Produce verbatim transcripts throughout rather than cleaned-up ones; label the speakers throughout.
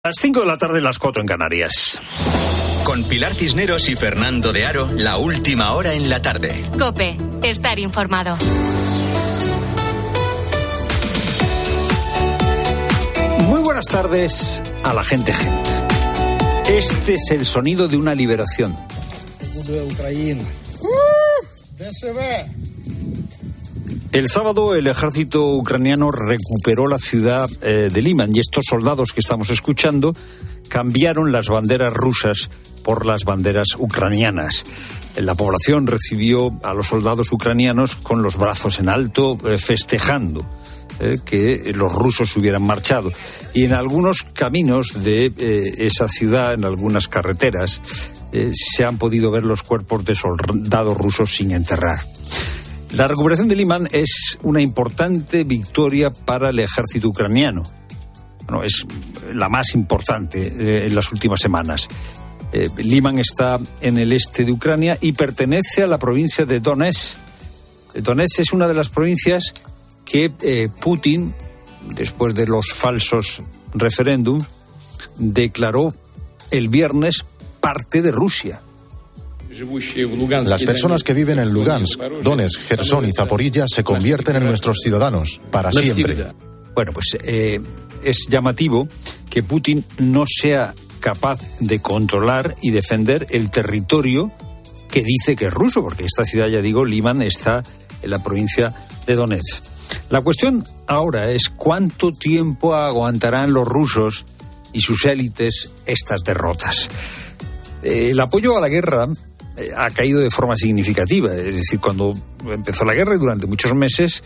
Speaker 1: Las cinco de la tarde, las cuatro en Canarias.
Speaker 2: Con Pilar Cisneros y Fernando de Aro, la última hora en la tarde.
Speaker 3: COPE, estar informado.
Speaker 1: Muy buenas tardes a la gente gente. Este es el sonido de una liberación. El sábado el ejército ucraniano recuperó la ciudad eh, de Liman, y estos soldados que estamos escuchando cambiaron las banderas rusas por las banderas ucranianas. La población recibió a los soldados ucranianos con los brazos en alto, eh, festejando eh, que los rusos hubieran marchado. Y en algunos caminos de eh, esa ciudad, en algunas carreteras, eh, se han podido ver los cuerpos de soldados rusos sin enterrar. La recuperación de Liman es una importante victoria para el ejército ucraniano. Bueno, es la más importante eh, en las últimas semanas. Eh, Liman está en el este de Ucrania y pertenece a la provincia de Donetsk. Donetsk es una de las provincias que eh, Putin, después de los falsos referéndums, declaró el viernes parte de Rusia.
Speaker 4: Las personas que viven en Lugansk, Donetsk, Jersón y Zaporilla se convierten en nuestros ciudadanos para siempre.
Speaker 1: Bueno, pues eh, es llamativo que Putin no sea capaz de controlar y defender el territorio que dice que es ruso, porque esta ciudad, ya digo, Liman, está en la provincia de Donetsk. La cuestión ahora es cuánto tiempo aguantarán los rusos y sus élites estas derrotas. El apoyo a la guerra ha caído de forma significativa. Es decir, cuando empezó la guerra y durante muchos meses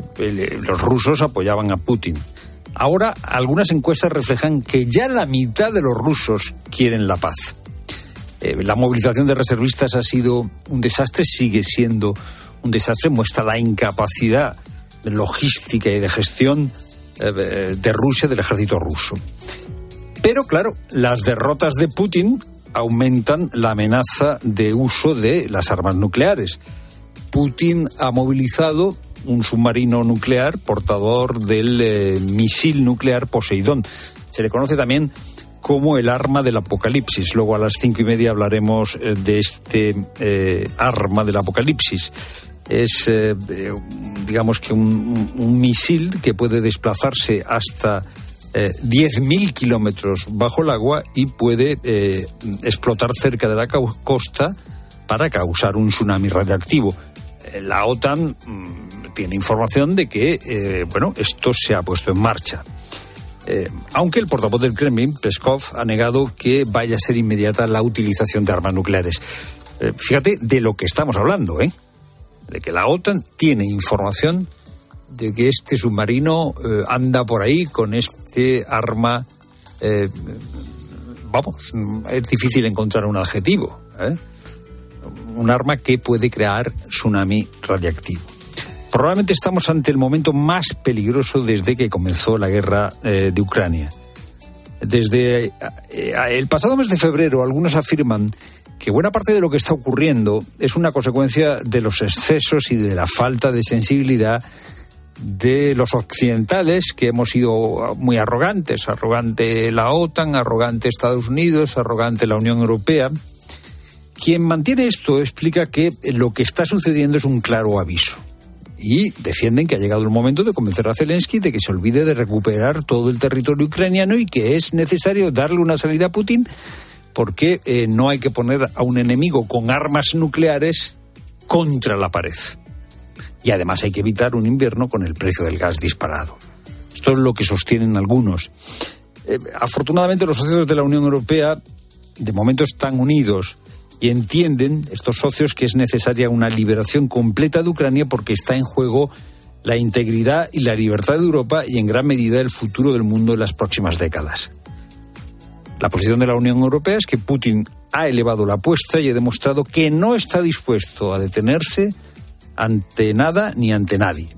Speaker 1: los rusos apoyaban a Putin. Ahora algunas encuestas reflejan que ya la mitad de los rusos quieren la paz. Eh, la movilización de reservistas ha sido un desastre, sigue siendo un desastre, muestra la incapacidad de logística y de gestión eh, de Rusia, del ejército ruso. Pero claro, las derrotas de Putin aumentan la amenaza de uso de las armas nucleares. Putin ha movilizado un submarino nuclear portador del eh, misil nuclear Poseidón. Se le conoce también como el arma del apocalipsis. Luego a las cinco y media hablaremos eh, de este eh, arma del apocalipsis. Es, eh, eh, digamos que un, un, un misil que puede desplazarse hasta Eh, diez mil kilómetros bajo el agua y puede eh, explotar cerca de la costa para causar un tsunami radiactivo. Eh, la OTAN mmm, tiene información de que eh, bueno, esto se ha puesto en marcha. Eh, aunque el portavoz del Kremlin, Peskov, ha negado que vaya a ser inmediata la utilización de armas nucleares. Eh, fíjate de lo que estamos hablando, ¿eh? De que la OTAN tiene información de que este submarino eh, anda por ahí con este arma. Eh, vamos, es difícil encontrar un adjetivo, ¿eh? Un arma que puede crear tsunami radiactivo. Probablemente estamos ante el momento más peligroso desde que comenzó la guerra eh, de Ucrania. Desde eh, el pasado mes de febrero, algunos afirman que buena parte de lo que está ocurriendo es una consecuencia de los excesos y de la falta de sensibilidad de los occidentales, que hemos sido muy arrogantes, arrogante la OTAN, arrogante Estados Unidos, arrogante la Unión Europea. Quien mantiene esto explica que lo que está sucediendo es un claro aviso y defienden que ha llegado el momento de convencer a Zelensky de que se olvide de recuperar todo el territorio ucraniano y que es necesario darle una salida a Putin, porque eh, no hay que poner a un enemigo con armas nucleares contra la pared. Y además hay que evitar un invierno con el precio del gas disparado. Esto es lo que sostienen algunos. Eh, afortunadamente los socios de la Unión Europea de momento están unidos y entienden, estos socios, que es necesaria una liberación completa de Ucrania porque está en juego la integridad y la libertad de Europa y en gran medida el futuro del mundo en las próximas décadas. La posición de la Unión Europea es que Putin ha elevado la apuesta y ha demostrado que no está dispuesto a detenerse ante nada ni ante nadie.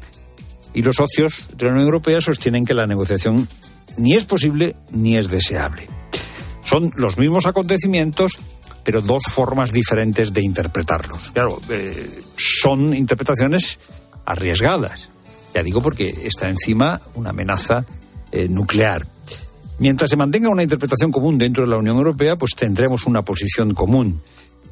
Speaker 1: Y los socios de la Unión Europea sostienen que la negociación ni es posible ni es deseable. Son los mismos acontecimientos, pero dos formas diferentes de interpretarlos. Claro, eh, son interpretaciones arriesgadas. Ya digo, porque está encima una amenaza eh, nuclear. Mientras se mantenga una interpretación común dentro de la Unión Europea, pues tendremos una posición común.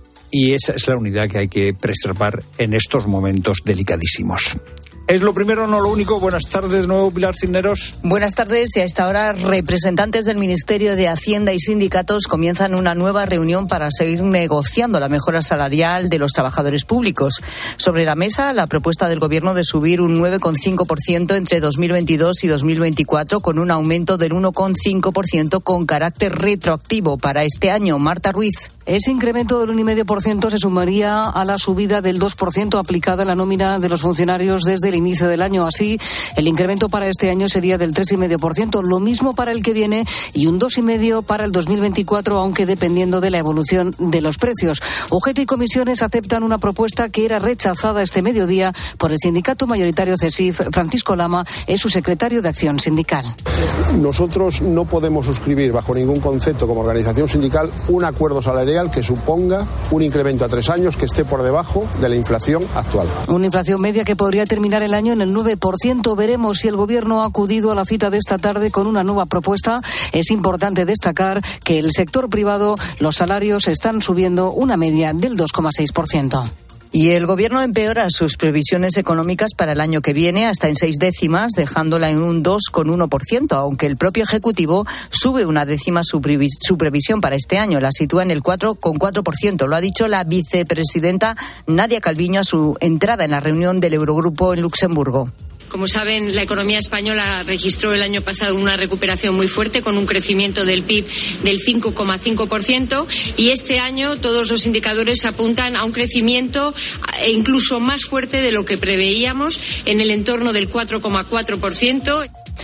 Speaker 1: Y esa es la unidad que hay que preservar en estos momentos delicadísimos. Es lo primero, no lo único. Buenas tardes de nuevo, Pilar Cisneros.
Speaker 5: Buenas tardes. Y a esta hora, representantes del Ministerio de Hacienda y sindicatos comienzan una nueva reunión para seguir negociando la mejora salarial de los trabajadores públicos. Sobre la mesa, la propuesta del Gobierno de subir un nueve coma cinco por ciento entre dos mil veintidós y dos mil veinticuatro, con un aumento del uno coma cinco por ciento con carácter retroactivo para este año. Marta Ruiz.
Speaker 6: Ese incremento del uno coma cinco por ciento se sumaría a la subida del dos por ciento aplicada a la nómina de los funcionarios desde el inicio del año. Así, el incremento para este año sería del tres coma cinco por ciento, lo mismo para el que viene y un dos coma cinco por ciento para el dos mil veinticuatro, aunque dependiendo de la evolución de los precios. U G T y comisiones aceptan una propuesta que era rechazada este mediodía por el sindicato mayoritario CESIF. Francisco Lama es su secretario de Acción Sindical.
Speaker 7: Nosotros no podemos suscribir bajo ningún concepto como organización sindical un acuerdo salarial que suponga un incremento a tres años que esté por debajo de la inflación actual.
Speaker 6: Una inflación media que podría terminar el año en el nueve por ciento. Veremos si el Gobierno ha acudido a la cita de esta tarde con una nueva propuesta. Es importante destacar que el sector privado, los salarios están subiendo una media del dos coma seis por ciento.
Speaker 5: Y el Gobierno empeora sus previsiones económicas para el año que viene hasta en seis décimas, dejándola en un dos coma uno por ciento, aunque el propio Ejecutivo sube una décima su, previs- su previsión para este año, la sitúa en el cuatro coma cuatro por ciento. Lo ha dicho la vicepresidenta Nadia Calviño a su entrada en la reunión del Eurogrupo en Luxemburgo.
Speaker 8: Como saben, la economía española registró el año pasado una recuperación muy fuerte, con un crecimiento del P I B del cinco coma cinco por ciento, y este año todos los indicadores apuntan a un crecimiento incluso más fuerte de lo que preveíamos, en el entorno del cuatro coma cuatro por ciento.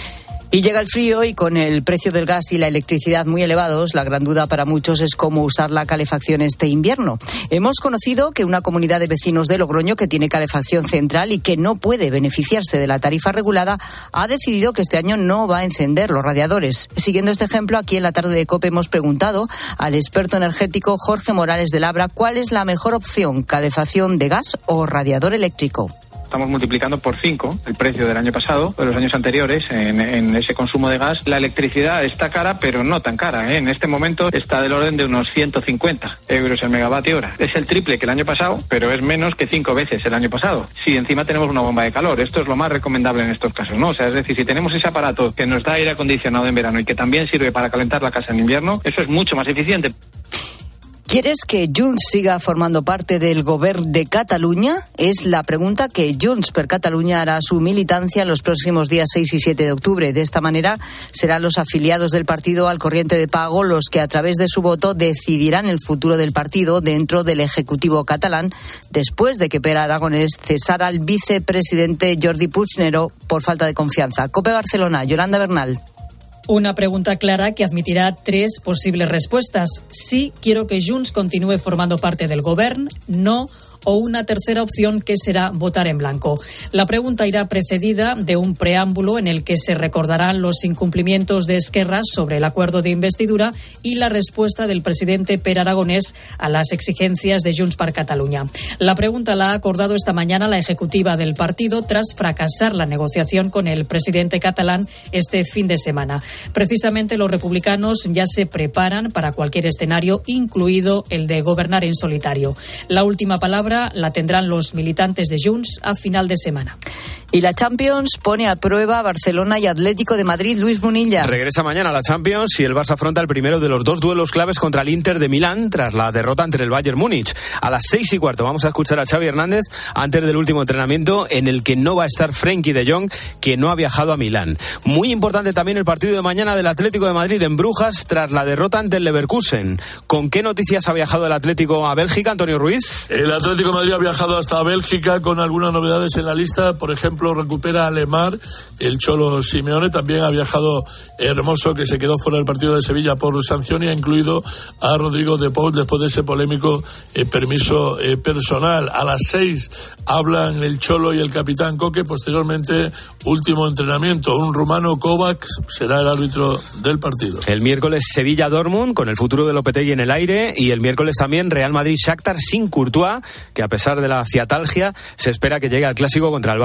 Speaker 5: Y llega el frío y con el precio del gas y la electricidad muy elevados, la gran duda para muchos es cómo usar la calefacción este invierno. Hemos conocido que una comunidad de vecinos de Logroño que tiene calefacción central y que no puede beneficiarse de la tarifa regulada ha decidido que este año no va a encender los radiadores. Siguiendo este ejemplo, aquí en la tarde de COPE hemos preguntado al experto energético Jorge Morales de Labra cuál es la mejor opción, calefacción de gas o radiador eléctrico.
Speaker 9: Estamos multiplicando por cinco el precio del año pasado, de los años anteriores, en, en ese consumo de gas. La electricidad está cara, pero no tan cara, ¿eh? En este momento está del orden de unos ciento cincuenta euros el megavatio hora. Es el triple que el año pasado, pero es menos que cinco veces el año pasado. Si encima tenemos una bomba de calor, esto es lo más recomendable en estos casos, ¿no? O sea, es decir, si tenemos ese aparato que nos da aire acondicionado en verano y que también sirve para calentar la casa en invierno, eso es mucho más eficiente.
Speaker 5: ¿Quieres que Junts siga formando parte del Govern de Cataluña? Es la pregunta que Junts per Catalunya hará a su militancia en los próximos días seis y siete de octubre. De esta manera, serán los afiliados del partido al corriente de pago los que a través de su voto decidirán el futuro del partido dentro del Ejecutivo catalán, después de que Pere Aragonés cesara al vicepresidente Jordi Puigneró por falta de confianza. COPE Barcelona, Yolanda Bernal.
Speaker 10: Una pregunta clara que admitirá tres posibles respuestas. Sí, quiero que Junts continúe formando parte del Govern. No, o una tercera opción que será votar en blanco. La pregunta irá precedida de un preámbulo en el que se recordarán los incumplimientos de Esquerra sobre el acuerdo de investidura y la respuesta del presidente Pere Aragonés a las exigencias de Junts per Catalunya. La pregunta la ha acordado esta mañana la ejecutiva del partido tras fracasar la negociación con el presidente catalán este fin de semana. Precisamente los republicanos ya se preparan para cualquier escenario, incluido el de gobernar en solitario. La última palabra la tendrán los militantes de Junts a final de semana.
Speaker 5: Y la Champions pone a prueba a Barcelona y Atlético de Madrid. Luis Munilla.
Speaker 11: Regresa mañana a la Champions y el Barça afronta el primero de los dos duelos claves contra el Inter de Milán tras la derrota ante el Bayern Múnich. A las seis y cuarto vamos a escuchar a Xavi Hernández antes del último entrenamiento en el que no va a estar Frenkie de Jong, que no ha viajado a Milán. Muy importante también el partido de mañana del Atlético de Madrid en Brujas tras la derrota ante el Leverkusen. ¿Con qué noticias ha viajado el Atlético a Bélgica, Antonio Ruiz?
Speaker 12: El Atlético de Madrid ha viajado hasta Bélgica con algunas novedades en la lista. Por ejemplo, recupera a Lemar, el Cholo Simeone. También ha viajado Hermoso, que se quedó fuera del partido de Sevilla por sanción, y ha incluido a Rodrigo de Paul después de ese polémico eh, permiso eh, personal. A las seis hablan el Cholo y el capitán Coque. Posteriormente, último entrenamiento. Un rumano, Kovacs, será el árbitro del partido.
Speaker 11: El miércoles Sevilla-Dortmund con el futuro de Lopetegui en el aire, y el miércoles también Real Madrid-Shakhtar sin Courtois, que a pesar de la ciatalgia se espera que llegue al clásico contra el Barça.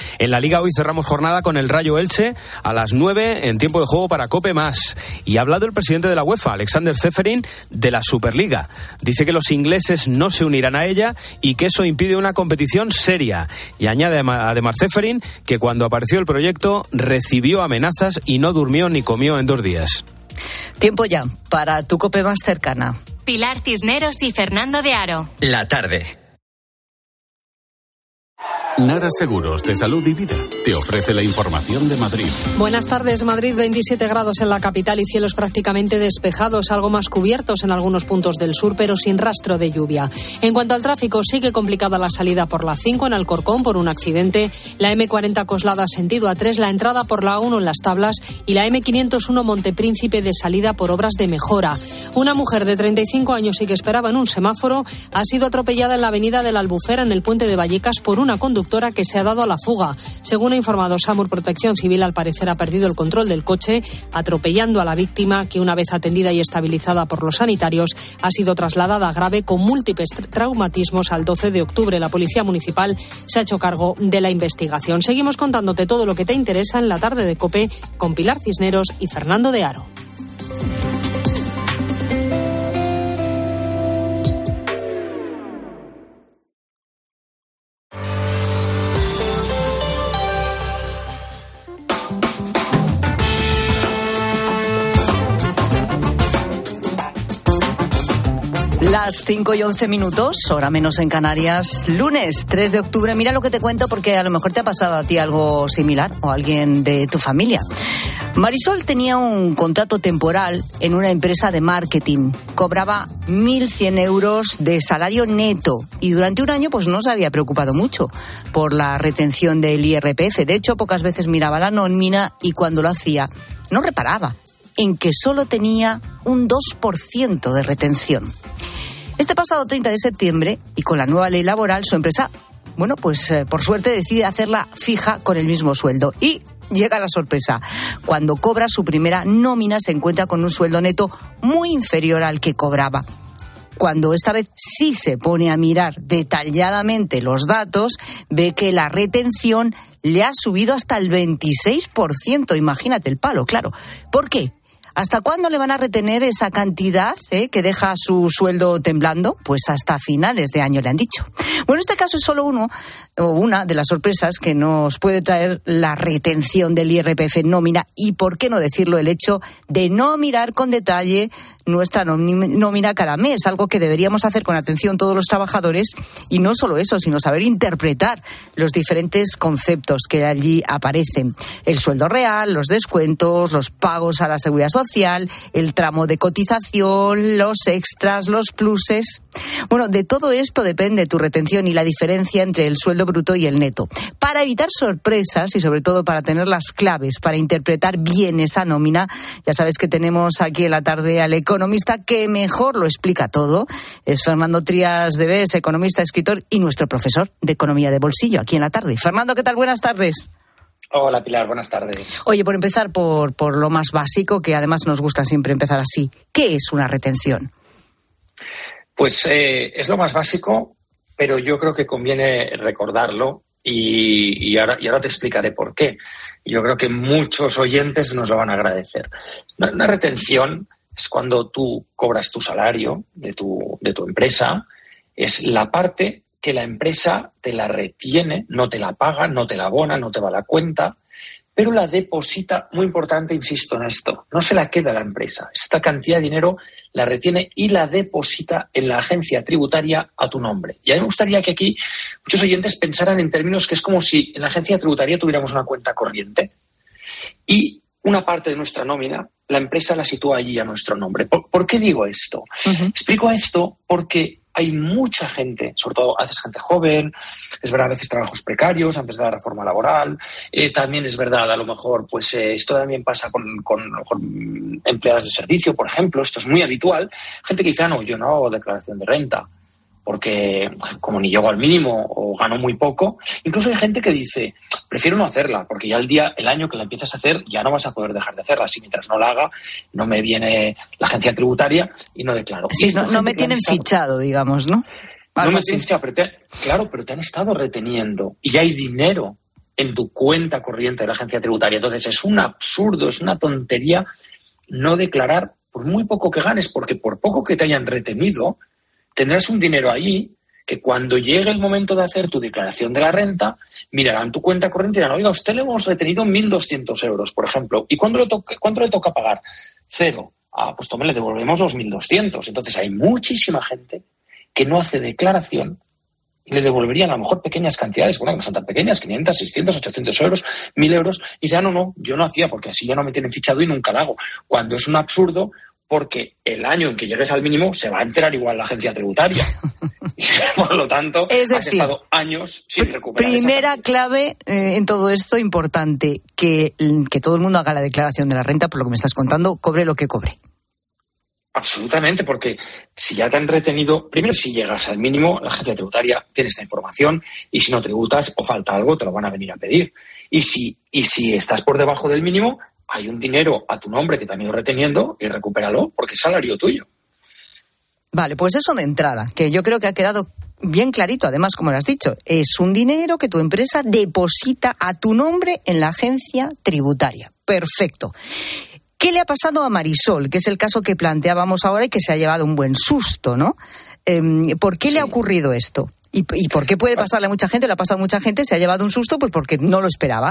Speaker 11: En la Liga hoy cerramos jornada con el Rayo Elche a las nueve en tiempo de juego para COPE más. Y ha hablado el presidente de la UEFA, Alexander Ceferin, de la Superliga. Dice que los ingleses no se unirán a ella y que eso impide una competición seria. Y añade además Ceferin que cuando apareció el proyecto recibió amenazas y no durmió ni comió en dos días.
Speaker 5: Tiempo ya para tu COPE más cercana.
Speaker 3: Pilar Cisneros y Fernando de Aro.
Speaker 2: La tarde.
Speaker 13: Nara Seguros de Salud y Vida te ofrece la información de Madrid.
Speaker 14: Buenas tardes. Madrid, veintisiete grados en la capital y cielos prácticamente despejados, algo más cubiertos en algunos puntos del sur, pero sin rastro de lluvia. En cuanto al tráfico, sigue complicada la salida por la cinco en Alcorcón por un accidente, la eme cuarenta Coslada sentido A tres, la entrada por la uno en Las Tablas y la eme quinientos uno Montepríncipe de salida por obras de mejora. Una mujer de treinta y cinco años y que esperaba en un semáforo ha sido atropellada en la avenida de la Albufera en el puente de Vallecas por una conductora que se ha dado a la fuga. Según ha informado SAMUR, Protección Civil al parecer ha perdido el control del coche, atropellando a la víctima, que una vez atendida y estabilizada por los sanitarios ha sido trasladada grave con múltiples traumatismos al doce de octubre. La Policía Municipal se ha hecho cargo de la investigación. Seguimos contándote todo lo que te interesa en la tarde de COPE con Pilar Cisneros y Fernando de Aro.
Speaker 5: Las cinco y once minutos, hora menos en Canarias, lunes tres de octubre. Mira lo que te cuento porque a lo mejor te ha pasado a ti algo similar o a alguien de tu familia. Marisol tenía un contrato temporal en una empresa de marketing. Cobraba mil cien euros de salario neto y durante un año pues no se había preocupado mucho por la retención del I R P F. De hecho, pocas veces miraba la nómina y cuando lo hacía no reparaba en que solo tenía un dos por ciento de retención. Este pasado treinta de septiembre, y con la nueva ley laboral, su empresa, bueno, pues eh, por suerte decide hacerla fija con el mismo sueldo. Y llega la sorpresa. Cuando cobra su primera nómina se encuentra con un sueldo neto muy inferior al que cobraba. Cuando esta vez sí se pone a mirar detalladamente los datos, ve que la retención le ha subido hasta el veintiséis por ciento. Imagínate el palo, claro. ¿Por qué? ¿Hasta cuándo le van a retener esa cantidad eh, que deja su sueldo temblando? Pues hasta finales de año le han dicho. Bueno, este caso es solo uno o una de las sorpresas que nos puede traer la retención del I R P F nómina y, por qué no decirlo, el hecho de no mirar con detalle nuestra nómina cada mes, algo que deberíamos hacer con atención todos los trabajadores, y no solo eso, sino saber interpretar los diferentes conceptos que allí aparecen. El sueldo real, los descuentos, los pagos a la seguridad social, el tramo de cotización, los extras, los pluses. Bueno, de todo esto depende tu retención y la diferencia entre el sueldo bruto y el neto. Para evitar sorpresas y sobre todo para tener las claves para interpretar bien esa nómina, ya sabes que tenemos aquí en la tarde al economista que mejor lo explica todo. Es Fernando Trías de Bes, economista, escritor y nuestro profesor de economía de bolsillo aquí en la tarde. Fernando, ¿qué tal? Buenas tardes.
Speaker 15: Hola Pilar, buenas tardes.
Speaker 5: Oye, por empezar por, por lo más básico, que además nos gusta siempre empezar así. ¿Qué es una retención?
Speaker 15: Pues eh, es lo más básico, pero yo creo que conviene recordarlo y, y, ahora, y ahora te explicaré por qué. Yo creo que muchos oyentes nos lo van a agradecer. Una, una retención es cuando tú cobras tu salario de tu, de tu empresa, es la parte que la empresa te la retiene, no te la paga, no te la abona, no te va a la cuenta, pero la deposita, muy importante, insisto en esto, no se la queda la empresa. Esta cantidad de dinero la retiene y la deposita en la agencia tributaria a tu nombre. Y a mí me gustaría que aquí muchos oyentes pensaran en términos que es como si en la agencia tributaria tuviéramos una cuenta corriente y una parte de nuestra nómina, la empresa la sitúa allí a nuestro nombre. ¿Por, ¿por qué digo esto? Uh-huh. Explico esto porque hay mucha gente, sobre todo a veces gente joven, es verdad, a veces trabajos precarios antes de la reforma laboral, eh, también es verdad, a lo mejor, pues eh, esto también pasa con, con, con empleados de servicio, por ejemplo, esto es muy habitual, gente que dice, ah, no, yo no hago declaración de renta, porque como ni llego al mínimo o gano muy poco, incluso hay gente que dice, prefiero no hacerla, porque ya el día, el año que la empiezas a hacer, ya no vas a poder dejar de hacerla. Si mientras no la haga, no me viene la agencia tributaria y no declaro.
Speaker 5: Sí, no, no me tienen estado, fichado, digamos, ¿no?
Speaker 15: Algo no me tienen fichado, pero te, claro, pero te han estado reteniendo y hay dinero en tu cuenta corriente de la agencia tributaria. Entonces es un absurdo, es una tontería no declarar por muy poco que ganes, porque por poco que te hayan retenido, tendrás un dinero ahí que cuando llegue el momento de hacer tu declaración de la renta, mirarán tu cuenta corriente y dirán, oiga, a usted le hemos retenido mil doscientos euros, por ejemplo, ¿y cuándo le toca, cuánto le toca pagar? Cero. Ah, pues tome, le devolvemos los mil doscientos. Entonces hay muchísima gente que no hace declaración y le devolverían a lo mejor pequeñas cantidades, bueno, que no son tan pequeñas, quinientos, seiscientos, ochocientos euros, mil euros, y ya no, no, yo no hacía, porque así ya no me tienen fichado y nunca lo hago. Cuando es un absurdo, porque el año en que llegues al mínimo se va a enterar igual la agencia tributaria. Y por lo tanto,
Speaker 5: es decir,
Speaker 15: has estado años sin recuperar.
Speaker 5: Primera clave eh, en todo esto, importante, que, que todo el mundo haga la declaración de la renta, por lo que me estás contando, cobre lo que cobre.
Speaker 15: Absolutamente, porque si ya te han retenido, primero si llegas al mínimo, la agencia tributaria tiene esta información y si no tributas o falta algo, te lo van a venir a pedir. Y si, y si estás por debajo del mínimo, hay un dinero a tu nombre que te han ido reteniendo y recupéralo porque es salario tuyo.
Speaker 5: Vale, pues eso de entrada, que yo creo que ha quedado bien clarito, además, como lo has dicho, es un dinero que tu empresa deposita a tu nombre en la agencia tributaria. Perfecto. ¿Qué le ha pasado a Marisol? Que es el caso que planteábamos ahora y que se ha llevado un buen susto, ¿no? Eh, ¿Por qué sí. le ha ocurrido esto? ¿Y, ¿Y por qué puede pasarle a mucha gente? Le ha pasado a mucha gente, se ha llevado un susto pues porque no lo esperaba.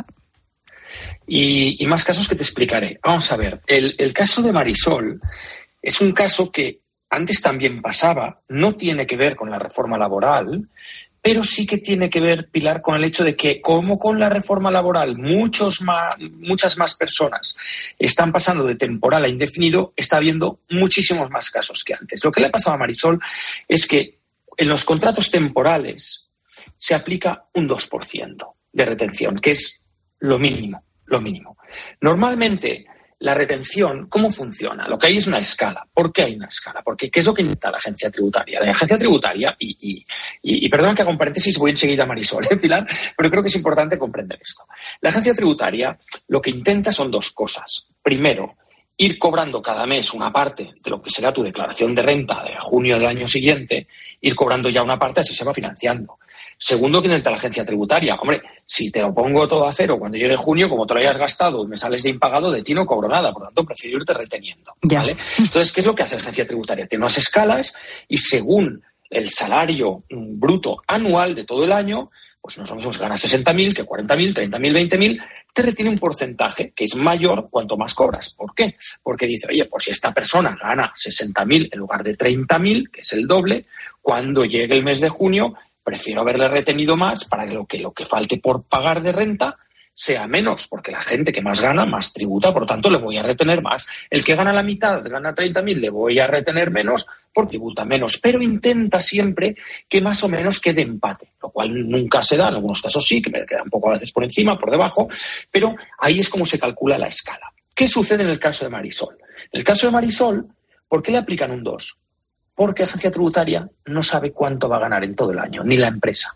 Speaker 15: Y, y más casos que te explicaré. Vamos a ver, el, el caso de Marisol es un caso que antes también pasaba, no tiene que ver con la reforma laboral, pero sí que tiene que ver, Pilar, con el hecho de que, como con la reforma laboral muchos más, muchas más personas están pasando de temporal a indefinido, está habiendo muchísimos más casos que antes. Lo que le ha pasado a Marisol es que en los contratos temporales se aplica un dos por ciento de retención, que es lo mínimo, lo mínimo. Normalmente, la retención, ¿cómo funciona? Lo que hay es una escala. ¿Por qué hay una escala? Porque ¿qué es lo que intenta la agencia tributaria? La agencia tributaria, y, y, y, y perdón que haga un paréntesis, voy enseguida a Marisol, ¿eh, Pilar? Pero creo que es importante comprender esto. La agencia tributaria lo que intenta son dos cosas. Primero, ir cobrando cada mes una parte de lo que será tu declaración de renta de junio del año siguiente, ir cobrando ya una parte, así se va financiando. Segundo, que intenta la agencia tributaria. Hombre, si te lo pongo todo a cero cuando llegue junio, como te lo hayas gastado y me sales de impagado, de ti no cobro nada. Por lo tanto, prefiero irte reteniendo. ¿Vale? Entonces, ¿qué es lo que hace la agencia tributaria? Tiene unas escalas y según el salario bruto anual de todo el año, pues no es lo mismo si ganas sesenta mil que cuarenta mil, treinta mil, veinte mil, te retiene un porcentaje que es mayor cuanto más cobras. ¿Por qué? Porque dice, oye, pues si esta persona gana sesenta mil en lugar de treinta mil, que es el doble, cuando llegue el mes de junio, prefiero haberle retenido más para que lo que, lo que falte por pagar de renta sea menos, porque la gente que más gana, más tributa, por lo tanto le voy a retener más. El que gana la mitad, gana treinta mil, le voy a retener menos, porque tributa menos. Pero intenta siempre que más o menos quede empate, lo cual nunca se da, en algunos casos sí, que me queda un poco a veces por encima, por debajo, pero ahí es como se calcula la escala. ¿Qué sucede en el caso de Marisol? En el caso de Marisol, ¿por qué le aplican un dos? Porque la agencia tributaria no sabe cuánto va a ganar en todo el año, ni la empresa.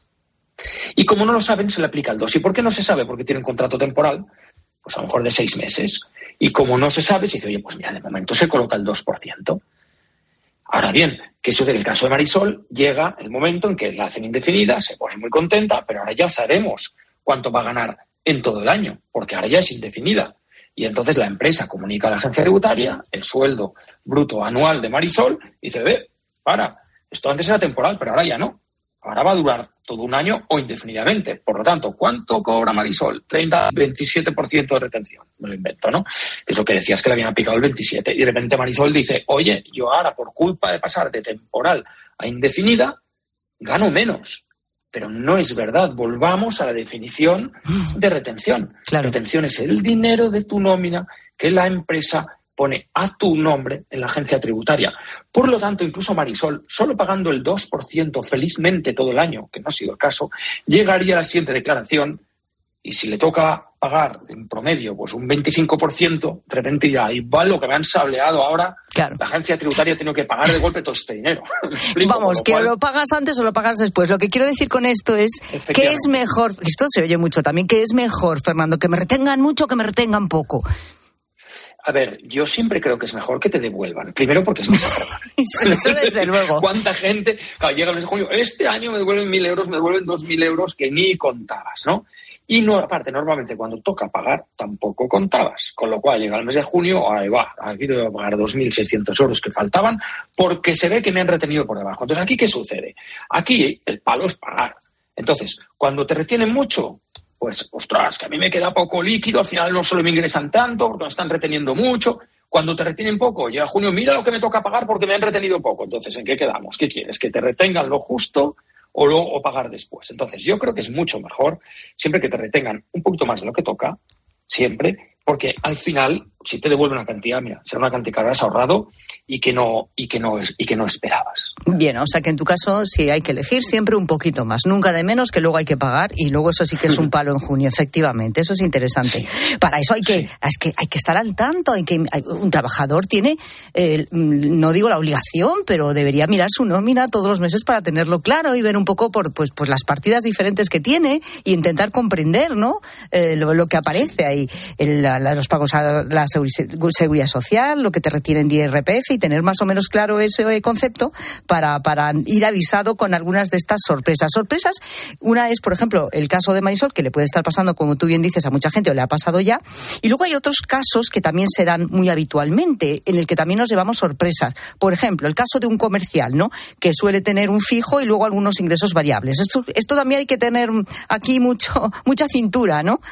Speaker 15: Y como no lo saben, se le aplica el dos. ¿Y por qué no se sabe? Porque tiene un contrato temporal, pues a lo mejor de seis meses. Y como no se sabe, se dice, oye, pues mira, de momento se coloca el dos por ciento. Ahora bien, ¿qué sucede? En el caso de Marisol, llega el momento en que la hacen indefinida, se pone muy contenta, pero ahora ya sabemos cuánto va a ganar en todo el año, porque ahora ya es indefinida. Y entonces la empresa comunica a la agencia tributaria el sueldo bruto anual de Marisol y dice, ve, para, esto antes era temporal, pero ahora ya no. Ahora va a durar todo un año o indefinidamente. Por lo tanto, ¿cuánto cobra Marisol? treinta, veintisiete por ciento de retención. Me lo invento, ¿no? Es lo que decías, que le habían aplicado el veintisiete. Y de repente Marisol dice, oye, yo ahora por culpa de pasar de temporal a indefinida, gano menos. Pero no es verdad. Volvamos a la definición de retención. Claro. Retención es el dinero de tu nómina que la empresa pone a tu nombre en la agencia tributaria. Por lo tanto, incluso Marisol, solo pagando el dos por ciento felizmente todo el año, que no ha sido el caso, llegaría a la siguiente declaración y si le toca pagar en promedio pues un veinticinco por ciento, de repente dirá, igual lo que me han sableado ahora, claro. La agencia tributaria tiene que pagar de golpe todo este dinero.
Speaker 5: Vamos, lo que cual... lo pagas antes o lo pagas después. Lo que quiero decir con esto es que es mejor, esto se oye mucho también, que es mejor, Fernando, que me retengan mucho o que me retengan poco.
Speaker 15: A ver, yo siempre creo que es mejor que te devuelvan. Primero porque es más agradable.
Speaker 5: Eso desde luego.
Speaker 15: ¿Cuánta gente claro, llega el mes de junio? Este año me devuelven mil euros, me devuelven dos mil euros que ni contabas, ¿no? Y no, aparte, normalmente cuando toca pagar, tampoco contabas. Con lo cual, llega el mes de junio, ahí va, aquí te voy a pagar dos mil seiscientos euros que faltaban porque se ve que me han retenido por debajo. Entonces, ¿aquí qué sucede? Aquí el palo es pagar. Entonces, cuando te retienen mucho, pues, ostras, que a mí me queda poco líquido, al final no solo me ingresan tanto porque me están reteniendo mucho. Cuando te retienen poco, llega junio, mira lo que me toca pagar porque me han retenido poco. Entonces, ¿en qué quedamos? ¿Qué quieres? ¿Que te retengan lo justo o luego o pagar después? Entonces, yo creo que es mucho mejor siempre que te retengan un poquito más de lo que toca, siempre, porque al final, si te devuelve una cantidad, mira, será una cantidad que habrás ahorrado y que no y que no es y que no esperabas.
Speaker 5: Bien, o sea que en tu caso sí hay que elegir siempre un poquito más, nunca de menos, que luego hay que pagar y luego eso sí que es un palo en junio, efectivamente, eso es interesante. Sí. Para eso hay que sí. es que hay que estar al tanto, hay que hay, un trabajador tiene eh, no digo la obligación, pero debería mirar su nómina todos los meses para tenerlo claro y ver un poco por pues pues las partidas diferentes que tiene y intentar comprender, ¿no? Eh, lo, lo que aparece ahí, el, la, los pagos a la seguridad social, lo que te retienen de I R P F y tener más o menos claro ese concepto para, para ir avisado con algunas de estas sorpresas. Sorpresas, una es, por ejemplo, el caso de Marisol, que le puede estar pasando, como tú bien dices, a mucha gente o le ha pasado ya, y luego hay otros casos que también se dan muy habitualmente, en el que también nos llevamos sorpresas. Por ejemplo, el caso de un comercial, ¿no?, que suele tener un fijo y luego algunos ingresos variables. Esto, esto también hay que tener aquí mucho, mucha cintura, ¿no?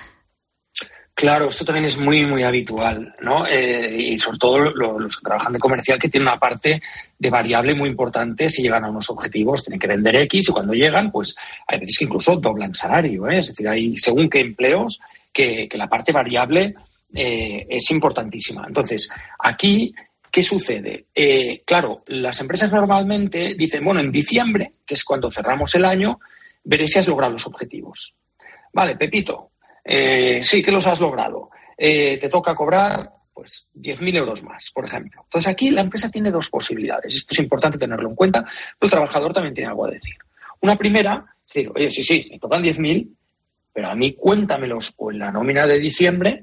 Speaker 15: Claro, esto también es muy, muy habitual, ¿no? Eh, y sobre todo los, los que trabajan de comercial, que tienen una parte de variable muy importante. Si llegan a unos objetivos, tienen que vender X y cuando llegan, pues hay veces que incluso doblan salario, ¿eh? Es decir, hay según qué empleos que, que la parte variable eh, es importantísima. Entonces, aquí, ¿qué sucede? Eh, claro, las empresas normalmente dicen, bueno, en diciembre, que es cuando cerramos el año, veré si has logrado los objetivos. Vale, Pepito. Eh, sí, que los has logrado. Eh, te toca cobrar pues diez mil euros más, por ejemplo. Entonces aquí la empresa tiene dos posibilidades. Esto es importante tenerlo en cuenta, pero el trabajador también tiene algo a decir. Una primera, que digo, oye, sí, sí, me tocan diez mil, pero a mí cuéntamelos o en la nómina de diciembre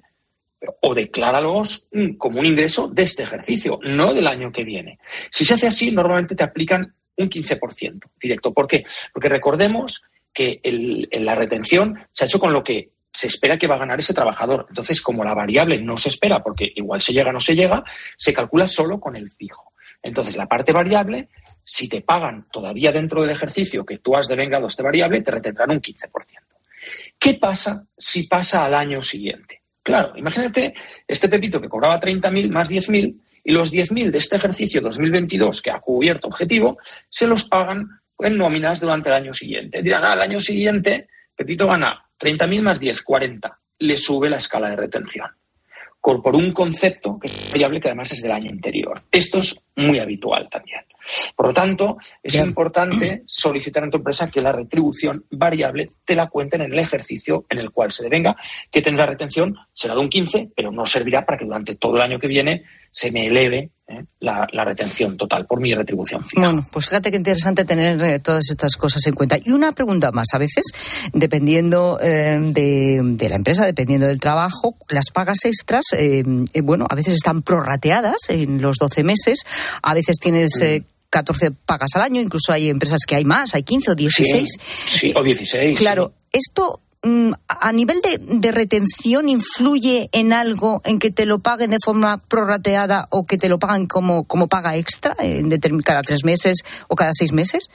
Speaker 15: o decláralos como un ingreso de este ejercicio, no del año que viene. Si se hace así, normalmente te aplican un quince por ciento directo. ¿Por qué? Porque recordemos que el, en la retención se ha hecho con lo que se espera que va a ganar ese trabajador. Entonces, como la variable no se espera, porque igual se llega o no se llega, se calcula solo con el fijo. Entonces, la parte variable, si te pagan todavía dentro del ejercicio que tú has devengado este variable, te retendrán un quince por ciento. ¿Qué pasa si pasa al año siguiente? Claro, imagínate este Pepito que cobraba treinta mil más diez mil y los diez mil de este ejercicio dos mil veintidós que ha cubierto objetivo, se los pagan en nóminas durante el año siguiente. Dirán, ah, el año siguiente Pepito gana treinta mil más diez, cuarenta. Le sube la escala de retención. Por un concepto que es variable que además es del año anterior. Esto es muy habitual también. Por lo tanto, es Bien. importante solicitar en tu empresa que la retribución variable te la cuenten en el ejercicio en el cual se devenga, que tendrá retención, será de un quince, pero no servirá para que durante todo el año que viene se me eleve ¿eh? la, la retención total por mi retribución fija.
Speaker 5: Bueno, pues fíjate qué interesante tener eh, todas estas cosas en cuenta. Y una pregunta más, a veces, dependiendo eh, de, de la empresa, dependiendo del trabajo, las pagas extras, eh, eh, bueno, a veces están prorrateadas en los doce meses, a veces tienes Eh, catorce pagas al año, incluso hay empresas que hay más, hay quince o dieciséis.
Speaker 15: Sí, sí o dieciséis.
Speaker 5: Claro,
Speaker 15: sí.
Speaker 5: Esto mm, a nivel de, de retención influye en algo, en que te lo paguen de forma prorrateada o que te lo pagan como, como paga extra en determin- cada tres meses o cada seis meses.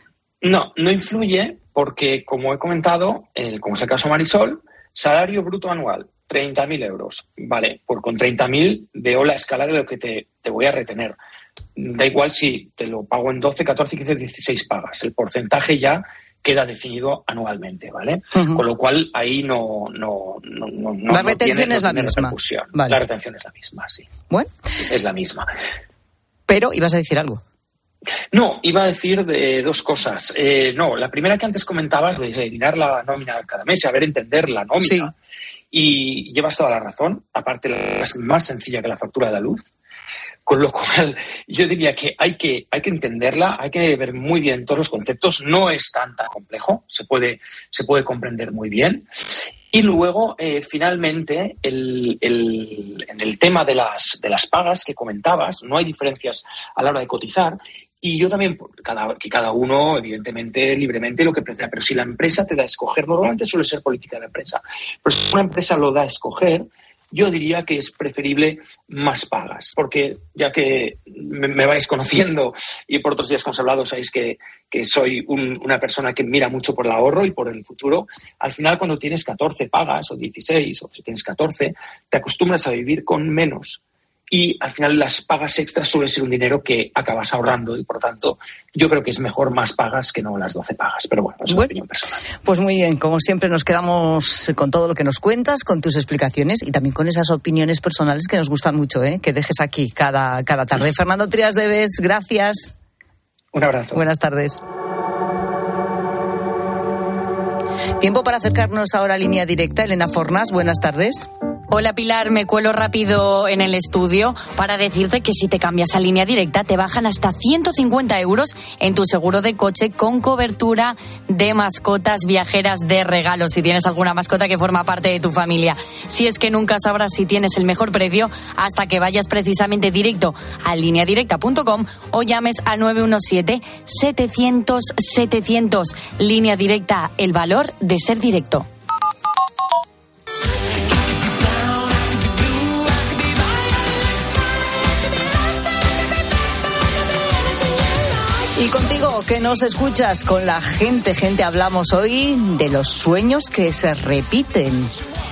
Speaker 15: No, no influye porque, como he comentado, eh, como es el caso Marisol, salario bruto anual, treinta mil euros. Vale, pues con treinta mil veo la escala de lo que te, te voy a retener. Da igual si te lo pago en doce, catorce, quince, dieciséis pagas. El porcentaje ya queda definido anualmente, ¿vale? Uh-huh. Con lo cual ahí no no no no no
Speaker 5: la retención
Speaker 15: no tiene,
Speaker 5: es la
Speaker 15: no
Speaker 5: misma.
Speaker 15: Vale. La retención es la misma, sí.
Speaker 5: Bueno.
Speaker 15: Es la misma.
Speaker 5: Pero ibas a decir algo.
Speaker 15: No, iba a decir de dos cosas. Eh, no, la primera que antes comentabas, de mirar la nómina cada mes, saber entender la nómina. Sí. Y llevas toda la razón. Aparte, es más sencilla que la factura de la luz. Con lo cual, yo diría que hay que hay que entenderla, hay que ver muy bien todos los conceptos. No es tan tan complejo, se puede se puede comprender muy bien. Y luego, eh, finalmente, el, el, en el tema de las, de las pagas que comentabas, no hay diferencias a la hora de cotizar. Y yo también, cada, que cada uno, evidentemente, libremente lo que prefiera. Pero si la empresa te da a escoger, normalmente suele ser política de la empresa, pero si una empresa lo da a escoger, yo diría que es preferible más pagas, porque ya que me, me vais conociendo y por otros días que hemos hablado sabéis que, que soy un, una persona que mira mucho por el ahorro y por el futuro. Al final, cuando tienes catorce pagas o dieciséis o si tienes catorce, te acostumbras a vivir con menos. Y al final las pagas extras suele ser un dinero que acabas ahorrando y por tanto yo creo que es mejor más pagas que no las doce pagas. Pero bueno, es una bueno, opinión personal.
Speaker 5: Pues muy bien, como siempre nos quedamos con todo lo que nos cuentas, con tus explicaciones y también con esas opiniones personales que nos gustan mucho, ¿eh? Que dejes aquí cada, cada tarde. Sí. Fernando Trías de Bes, gracias.
Speaker 15: Un abrazo.
Speaker 5: Buenas tardes. Tiempo para acercarnos ahora a Línea Directa. Elena Fornas, buenas tardes.
Speaker 16: Hola Pilar, me cuelo rápido en el estudio para decirte que si te cambias a Línea Directa te bajan hasta ciento cincuenta euros en tu seguro de coche con cobertura de mascotas viajeras de regalo, si tienes alguna mascota que forma parte de tu familia. Si es que nunca sabrás si tienes el mejor precio hasta que vayas precisamente directo a línea directa punto com o llames al nueve uno siete, setecientos, setecientos. Línea Directa, el valor de ser directo.
Speaker 5: Y contigo, que nos escuchas, con la gente, gente, hablamos hoy de los sueños que se repiten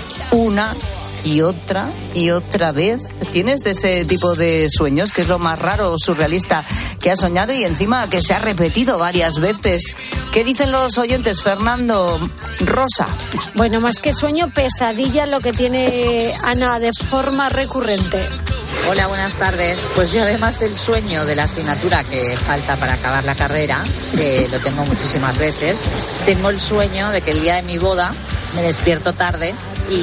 Speaker 5: una y otra y otra vez. ¿Tienes de ese tipo de sueños? ¿Qué es lo más raro o surrealista que has soñado y encima que se ha repetido varias veces? ¿Qué dicen los oyentes, Fernando? Rosa.
Speaker 17: Bueno, más que sueño, pesadilla lo que tiene Ana de forma recurrente.
Speaker 18: Hola, buenas tardes. Pues yo, además del sueño de la asignatura que falta para acabar la carrera, que lo tengo muchísimas veces, tengo el sueño de que el día de mi boda me despierto tarde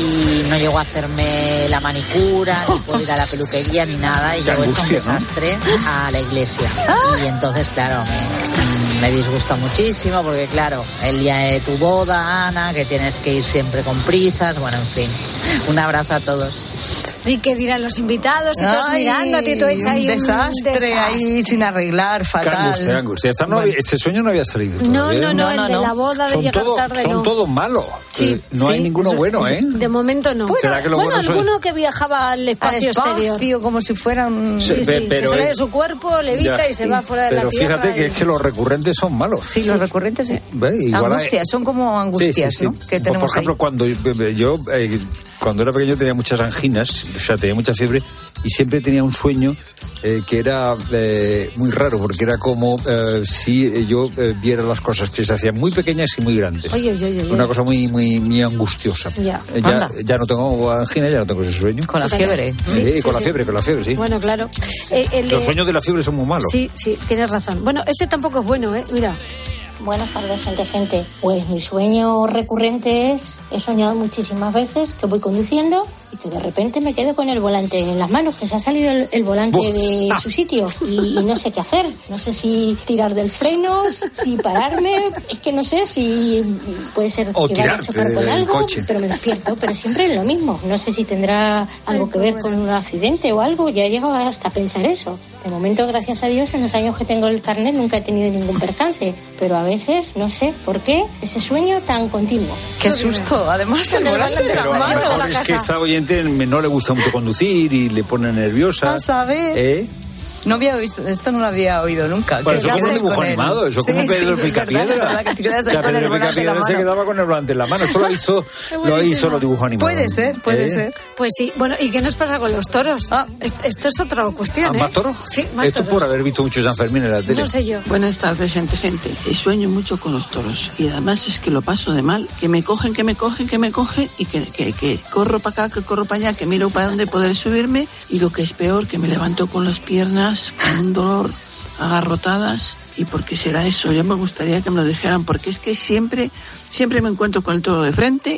Speaker 18: y no llego a hacerme la manicura, ni puedo ir a la peluquería, ni nada, y llego hecho un desastre, ¿no?, a la iglesia. Y entonces, claro, me, me disgusta muchísimo, porque claro, el día de tu boda, Ana, que tienes que ir siempre con prisas, bueno, en fin. Un abrazo a todos.
Speaker 17: ¿Y qué dirán los invitados? Y todos mirándote y tú hecha ahí un
Speaker 5: desastre, un desastre ahí sin arreglar, fatal.
Speaker 1: Qué angustia, angustia. Esta no había, este sueño no había salido todavía.
Speaker 17: No, no, no, no, el no, de no. la boda de
Speaker 1: son
Speaker 17: llegar
Speaker 1: todo,
Speaker 17: tarde
Speaker 1: son
Speaker 17: no.
Speaker 1: todos malos.
Speaker 17: Sí,
Speaker 1: no
Speaker 17: sí,
Speaker 1: hay ninguno
Speaker 17: eso,
Speaker 1: bueno,
Speaker 17: eso,
Speaker 1: ¿eh?
Speaker 17: De momento no.
Speaker 5: Bueno,
Speaker 17: ¿Será que lo
Speaker 5: bueno
Speaker 17: bueno alguno
Speaker 5: soy...
Speaker 17: que viajaba al espacio,
Speaker 5: al espacio
Speaker 17: exterior.
Speaker 5: como si fuera un...
Speaker 17: Sí, sí,
Speaker 1: Pero,
Speaker 17: que sale de
Speaker 1: es...
Speaker 17: su cuerpo, levita
Speaker 1: ya,
Speaker 17: y se
Speaker 1: sí.
Speaker 17: va fuera de
Speaker 1: pero
Speaker 17: la Tierra.
Speaker 1: Pero fíjate
Speaker 17: y...
Speaker 1: que es que los recurrentes son malos.
Speaker 5: Sí, los recurrentes sí.
Speaker 1: Igual
Speaker 5: angustias,
Speaker 1: hay...
Speaker 5: son como angustias,
Speaker 1: sí, sí, sí.
Speaker 5: ¿no? Que tenemos
Speaker 1: Por ejemplo,
Speaker 5: ahí.
Speaker 1: cuando yo... Eh, Cuando era pequeño tenía muchas anginas, o sea, tenía mucha fiebre y siempre tenía un sueño eh, que era eh, muy raro, porque era como eh, si yo eh, viera las cosas que se hacían muy pequeñas y muy grandes.
Speaker 17: Oye, oye, oye.
Speaker 1: Una cosa muy muy muy angustiosa.
Speaker 17: Ya.
Speaker 1: Eh, ya, ya no tengo angina, ya no tengo ese sueño.
Speaker 5: Con la fiebre.
Speaker 1: Sí, sí,
Speaker 17: sí
Speaker 1: con
Speaker 17: sí.
Speaker 1: la fiebre, con la fiebre, sí.
Speaker 17: Bueno, claro. Eh, el,
Speaker 1: Los sueños de la fiebre son muy malos.
Speaker 17: Sí, sí, tienes razón. Bueno, este tampoco es bueno, ¿eh? Mira.
Speaker 19: Buenas tardes, gente, gente. Pues mi sueño recurrente es, he soñado muchísimas veces que voy conduciendo y que de repente me quedo con el volante en las manos, que se ha salido el, el volante Uf. de su sitio y, y no sé qué hacer. No sé si tirar del freno, si pararme, es que no sé si puede ser
Speaker 1: o
Speaker 19: que vaya a chocar con algo,
Speaker 1: coche.
Speaker 19: Pero me despierto, pero siempre es lo mismo. No sé si tendrá algo Ay, que ver bueno. con un accidente o algo, ya he llegado hasta pensar eso. De momento, gracias a Dios, en los años que tengo el carnet nunca he tenido ningún percance, pero a veces no sé por qué ese sueño tan continuo.
Speaker 5: Qué susto, además el volante de la
Speaker 1: mano. A lo mejor es que esta oyente no le gusta mucho conducir y le pone nerviosa.
Speaker 5: A saber.
Speaker 1: ¿Eh?
Speaker 5: No había visto, esto no lo había oído nunca.
Speaker 1: Bueno, eso como un dibujo animado, eso
Speaker 5: sí,
Speaker 1: como Pedro
Speaker 5: sí,
Speaker 1: el Picapiedra.
Speaker 5: Que Pedro
Speaker 1: el Picapiedra se quedaba con el volante en la mano. Esto lo hizo, lo hizo los dibujos animados.
Speaker 5: Puede ser, puede
Speaker 1: ¿Eh?
Speaker 5: ser.
Speaker 17: Pues sí, bueno, ¿y qué nos pasa con los toros? Ah, esto es otra cuestión, ¿eh?
Speaker 1: ¿Más toros?
Speaker 17: Sí, más
Speaker 1: Esto
Speaker 17: toros.
Speaker 1: por haber visto mucho San Fermín en la tele.
Speaker 17: No sé yo.
Speaker 20: Buenas tardes, gente, gente. Sueño mucho con los toros y además es que lo paso de mal, que me cogen, que me cogen, que me cogen y que, que, que corro para acá, que corro para allá, que miro para dónde poder subirme y lo que es peor, que me levanto con las piernas con un dolor agarrotadas. ¿Y por qué será eso? Ya me gustaría que me lo dijeran, porque es que siempre, siempre me encuentro con el toro de frente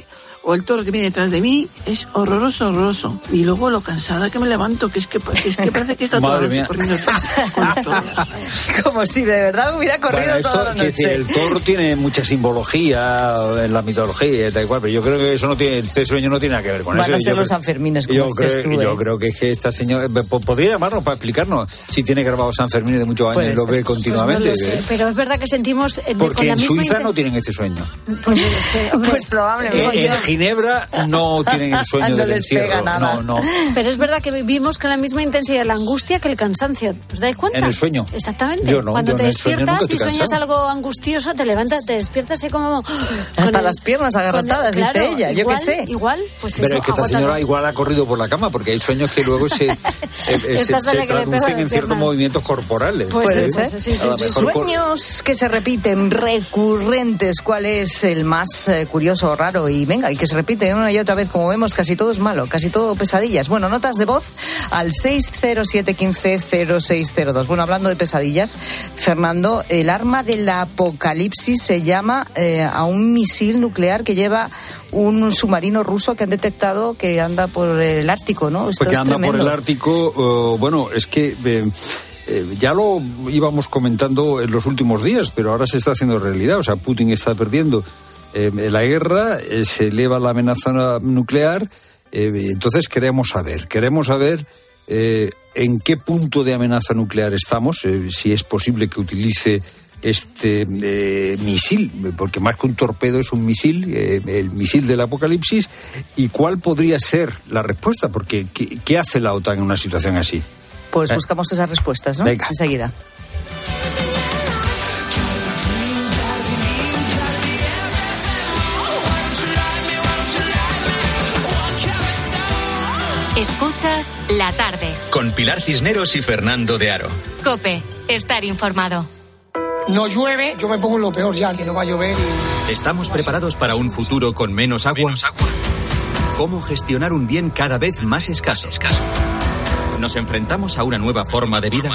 Speaker 20: o el toro que viene detrás de mí es horroroso, horroroso. Y luego lo cansada que me levanto, que es que, que, es que parece que está toda la noche corriendo con los toros.
Speaker 5: Como si de verdad hubiera corrido
Speaker 1: bueno, esto,
Speaker 5: toda la noche.
Speaker 1: Decir, el toro tiene mucha simbología en la mitología y tal cual, pero yo creo que eso no tiene, este sueño no tiene nada que ver con
Speaker 5: Van
Speaker 1: eso.
Speaker 5: Van a ser
Speaker 1: yo
Speaker 5: los
Speaker 1: creo,
Speaker 5: Sanfermines, como
Speaker 1: yo
Speaker 5: dices
Speaker 1: creo,
Speaker 5: tú, ¿eh?
Speaker 1: Yo creo que, es que esta señora podría llamarnos para explicarnos si tiene grabado Sanfermines de muchos años y lo ve continuamente.
Speaker 17: Pues no lo sé, pero es verdad que sentimos eh,
Speaker 1: porque
Speaker 17: con la
Speaker 1: en
Speaker 17: misma
Speaker 1: Suiza
Speaker 17: inten-
Speaker 1: no tienen este sueño.
Speaker 17: Pues no lo sé, hombre.
Speaker 5: Pues probablemente.
Speaker 1: En, en Ginebra no tienen el sueño
Speaker 5: no
Speaker 1: del
Speaker 5: les
Speaker 1: encierro.
Speaker 5: pega nada.
Speaker 1: No, no.
Speaker 17: Pero es verdad que vivimos con la misma intensidad la angustia que el cansancio. ¿Os dais cuenta?
Speaker 1: En el sueño.
Speaker 17: Exactamente.
Speaker 1: Yo no,
Speaker 17: Cuando
Speaker 1: yo
Speaker 17: te
Speaker 1: en el sueño
Speaker 17: despiertas
Speaker 1: nunca
Speaker 17: y
Speaker 1: estoy
Speaker 17: sueñas
Speaker 1: cansado.
Speaker 17: algo angustioso, te levantas, te despiertas y como...
Speaker 5: Hasta
Speaker 17: el-
Speaker 5: las piernas agarrotadas,
Speaker 17: con el-
Speaker 5: dice
Speaker 17: claro,
Speaker 5: ella, yo
Speaker 17: igual,
Speaker 5: qué sé.
Speaker 17: Igual, pues
Speaker 1: Pero
Speaker 17: eso,
Speaker 1: es que esta
Speaker 17: agótalo.
Speaker 1: señora igual ha corrido por la cama, porque hay sueños que luego se, eh, eh, se,
Speaker 17: Esta es la
Speaker 1: se
Speaker 17: que le pega
Speaker 1: traducen
Speaker 17: de
Speaker 1: en ciertos
Speaker 17: piernas.
Speaker 1: movimientos corporales.
Speaker 17: Pues
Speaker 5: Puede
Speaker 17: eso,
Speaker 5: ser.
Speaker 17: sí, sí,
Speaker 1: A lo
Speaker 17: sí.
Speaker 1: mejor cor-
Speaker 5: Sueños que se repiten, recurrentes. ¿Cuál es el más eh, curioso o raro? Y venga, y que se repite una y otra vez, como vemos, casi todo es malo, casi todo pesadillas. Bueno, notas de voz al seis cero siete uno cinco cero seis cero dos. Bueno, hablando de pesadillas, Fernando, el arma del apocalipsis se llama eh, a un misil nuclear que lleva un submarino ruso que han detectado que anda por el Ártico, ¿no? Esto
Speaker 1: Porque
Speaker 5: es
Speaker 1: anda por
Speaker 5: tremendo.
Speaker 1: el Ártico, uh, bueno, es que eh, eh, ya lo íbamos comentando en los últimos días, pero ahora se está haciendo realidad. O sea, Putin está perdiendo eh, la guerra, eh, se eleva la amenaza nuclear, eh, entonces queremos saber, queremos saber eh, en qué punto de amenaza nuclear estamos, eh, si es posible que utilice este eh, misil, porque más que un torpedo es un misil, eh, el misil del apocalipsis, y cuál podría ser la respuesta, porque ¿qué, qué hace la OTAN en una situación así?
Speaker 5: Pues
Speaker 1: Eh.
Speaker 5: buscamos esas respuestas, ¿no?
Speaker 1: Venga.
Speaker 5: Enseguida.
Speaker 3: Escuchas La Tarde.
Speaker 2: Con Pilar Cisneros y Fernando de Aro.
Speaker 3: COPE. Estar informado.
Speaker 21: No llueve, yo me pongo en lo peor ya, que no va a llover. Y...
Speaker 2: ¿Estamos preparados para un futuro con menos agua? ¿Cómo gestionar un bien cada vez más escaso? ¿Nos enfrentamos a una nueva forma de vida?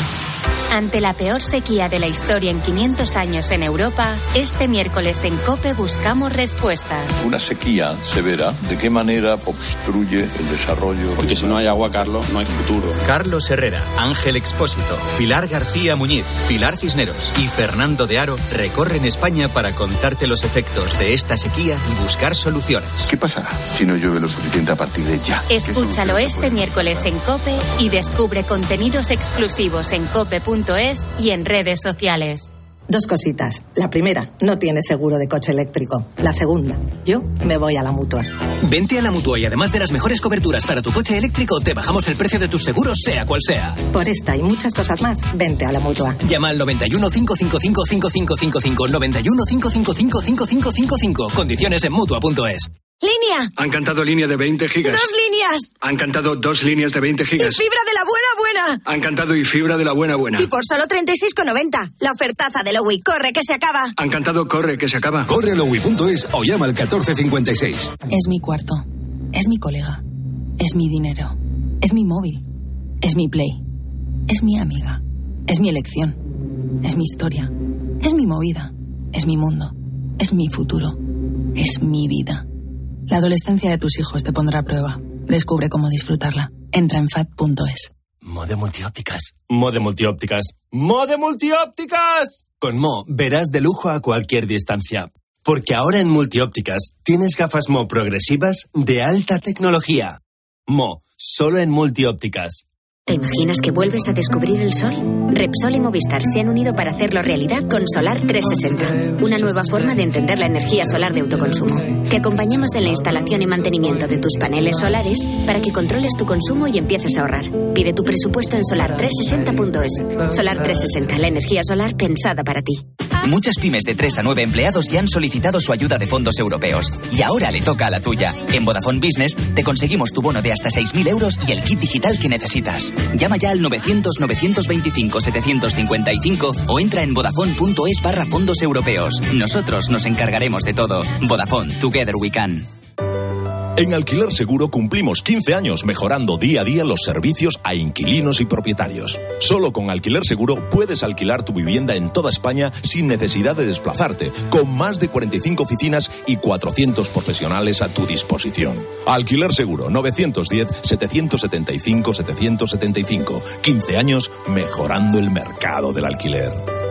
Speaker 3: Ante la peor sequía de la historia en quinientos años en Europa, este miércoles en COPE buscamos respuestas.
Speaker 22: Una sequía severa, ¿de qué manera obstruye el desarrollo?
Speaker 23: Porque si no hay agua, Carlos, no hay futuro.
Speaker 2: Carlos Herrera, Ángel Expósito, Pilar García Muñiz, Pilar Cisneros y Fernando de Aro recorren España para contarte los efectos de esta sequía y buscar soluciones.
Speaker 22: ¿Qué pasará si no llueve lo suficiente a partir de ya?
Speaker 3: Escúchalo este miércoles en COPE y descubre contenidos exclusivos en cope punto es y en redes sociales.
Speaker 24: Dos cositas. La primera, no tienes seguro de coche eléctrico. La segunda, yo me voy a la Mutua.
Speaker 25: Vente a la Mutua y además de las mejores coberturas para tu coche eléctrico, te bajamos el precio de tus seguros, sea cual sea.
Speaker 24: Por esta y muchas cosas más, vente a la Mutua.
Speaker 25: Llama al noventa y uno, cinco cinco cinco, cinco cinco cinco cinco, noventa y uno, cinco cinco cinco, cinco cinco cinco cinco. Condiciones en Mutua punto es.
Speaker 26: ¡Línea!
Speaker 27: Han cantado línea de veinte gigas.
Speaker 26: ¡Dos líneas!
Speaker 27: Han cantado dos líneas de veinte gigas.
Speaker 26: ¡Y fibra de la buena buena!
Speaker 27: Han cantado y fibra de la buena buena.
Speaker 26: Y por solo treinta y seis con noventa. La ofertaza de Lowy. ¡Corre, que se acaba!
Speaker 27: Han cantado corre, que se acaba.
Speaker 28: Corre a lowy punto es o llama al catorce cincuenta y seis.
Speaker 29: Es mi cuarto. Es mi colega. Es mi dinero. Es mi móvil. Es mi Play. Es mi amiga. Es mi elección. Es mi historia. Es mi movida. Es mi mundo. Es mi futuro. Es mi vida. La adolescencia de tus hijos te pondrá a prueba. Descubre cómo disfrutarla. Entra en fat punto es.
Speaker 30: Mode Multiópticas. Mode Multiópticas. ¡Mode Multiópticas! Con Mo verás de lujo a cualquier distancia. Porque ahora en Multiópticas tienes gafas Mo progresivas de alta tecnología. Mo, solo en Multiópticas.
Speaker 31: ¿Te imaginas que vuelves a descubrir el sol? Repsol y Movistar se han unido para hacerlo realidad con Solar trescientos sesenta, una nueva forma de entender la energía solar de autoconsumo. Te acompañamos en la instalación y mantenimiento de tus paneles solares para que controles tu consumo y empieces a ahorrar. Pide tu presupuesto en solar trescientos sesenta punto es. Solar trescientos sesenta, la energía solar pensada para ti.
Speaker 32: Muchas pymes de tres a nueve empleados ya han solicitado su ayuda de fondos europeos. Y ahora le toca a la tuya. En Vodafone Business te conseguimos tu bono de hasta seis mil euros y el kit digital que necesitas. Llama ya al novecientos, novecientos veinticinco, setecientos cincuenta y cinco o entra en vodafone punto es barra fondos europeos. Nosotros nos encargaremos de todo. Vodafone, together we can.
Speaker 4: En Alquiler Seguro cumplimos quince años mejorando día a día los servicios a inquilinos y propietarios. Solo con Alquiler Seguro puedes alquilar tu vivienda en toda España sin necesidad de desplazarte, con más de cuarenta y cinco oficinas y cuatrocientos profesionales a tu disposición. Alquiler Seguro, novecientos diez, setecientos setenta y cinco, setecientos setenta y cinco. quince años mejorando el mercado del alquiler.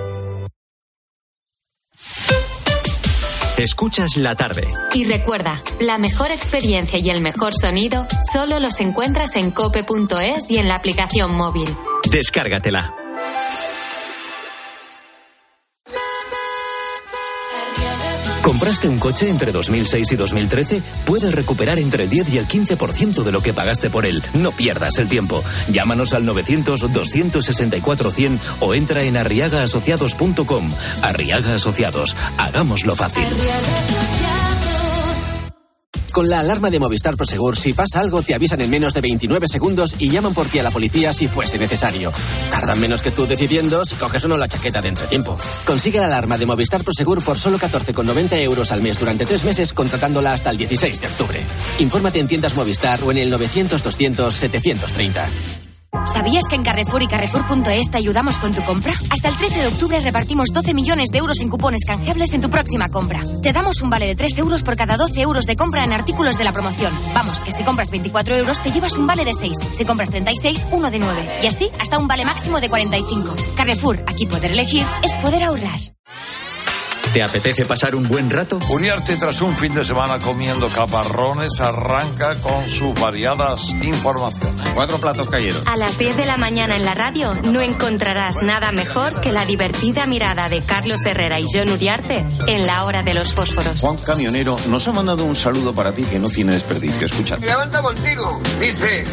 Speaker 2: Escuchas la tarde.
Speaker 3: Y recuerda, la mejor experiencia y el mejor sonido solo los encuentras en cope punto es y en la aplicación móvil.
Speaker 2: Descárgatela.
Speaker 6: ¿Compraste un coche entre dos mil seis y dos mil trece? Puedes recuperar entre el diez y el quince por ciento de lo que pagaste por él. No pierdas el tiempo. Llámanos al novecientos, doscientos sesenta y cuatro, cien o entra en arriaga asociados punto com. Arriaga Asociados. Hagámoslo fácil.
Speaker 7: Con la alarma de Movistar Prosegur, si pasa algo, te avisan en menos de veintinueve segundos y llaman por ti a la policía si fuese necesario. Tardan menos que tú decidiendo si coges o no la chaqueta de entretiempo. Consigue la alarma de Movistar Prosegur por solo catorce con noventa euros al mes durante tres meses, contratándola hasta el dieciséis de octubre. Infórmate en tiendas Movistar o en el novecientos, doscientos, setecientos treinta.
Speaker 31: ¿Sabías que en Carrefour y Carrefour punto es te ayudamos con tu compra? Hasta el trece de octubre repartimos doce millones de euros en cupones canjeables en tu próxima compra. Te damos un vale de tres euros por cada doce euros de compra en artículos de la promoción. Vamos, que si compras veinticuatro euros te llevas un vale de seis. Si compras treinta y seis, uno de nueve. Y así hasta un vale máximo de cuarenta y cinco. Carrefour, aquí poder elegir es poder ahorrar.
Speaker 2: ¿Te apetece pasar un buen rato?
Speaker 8: Uniarte tras un fin de semana comiendo caparrones arranca con sus variadas informaciones.
Speaker 9: Cuatro platos cayeron.
Speaker 3: A las diez de la mañana en la radio no encontrarás nada mejor que la divertida mirada de Carlos Herrera y John Uriarte en la hora de los fósforos.
Speaker 9: Juan Camionero nos ha mandado un saludo para ti que no tiene desperdicio. Escucha.
Speaker 21: Levanta contigo. Dice...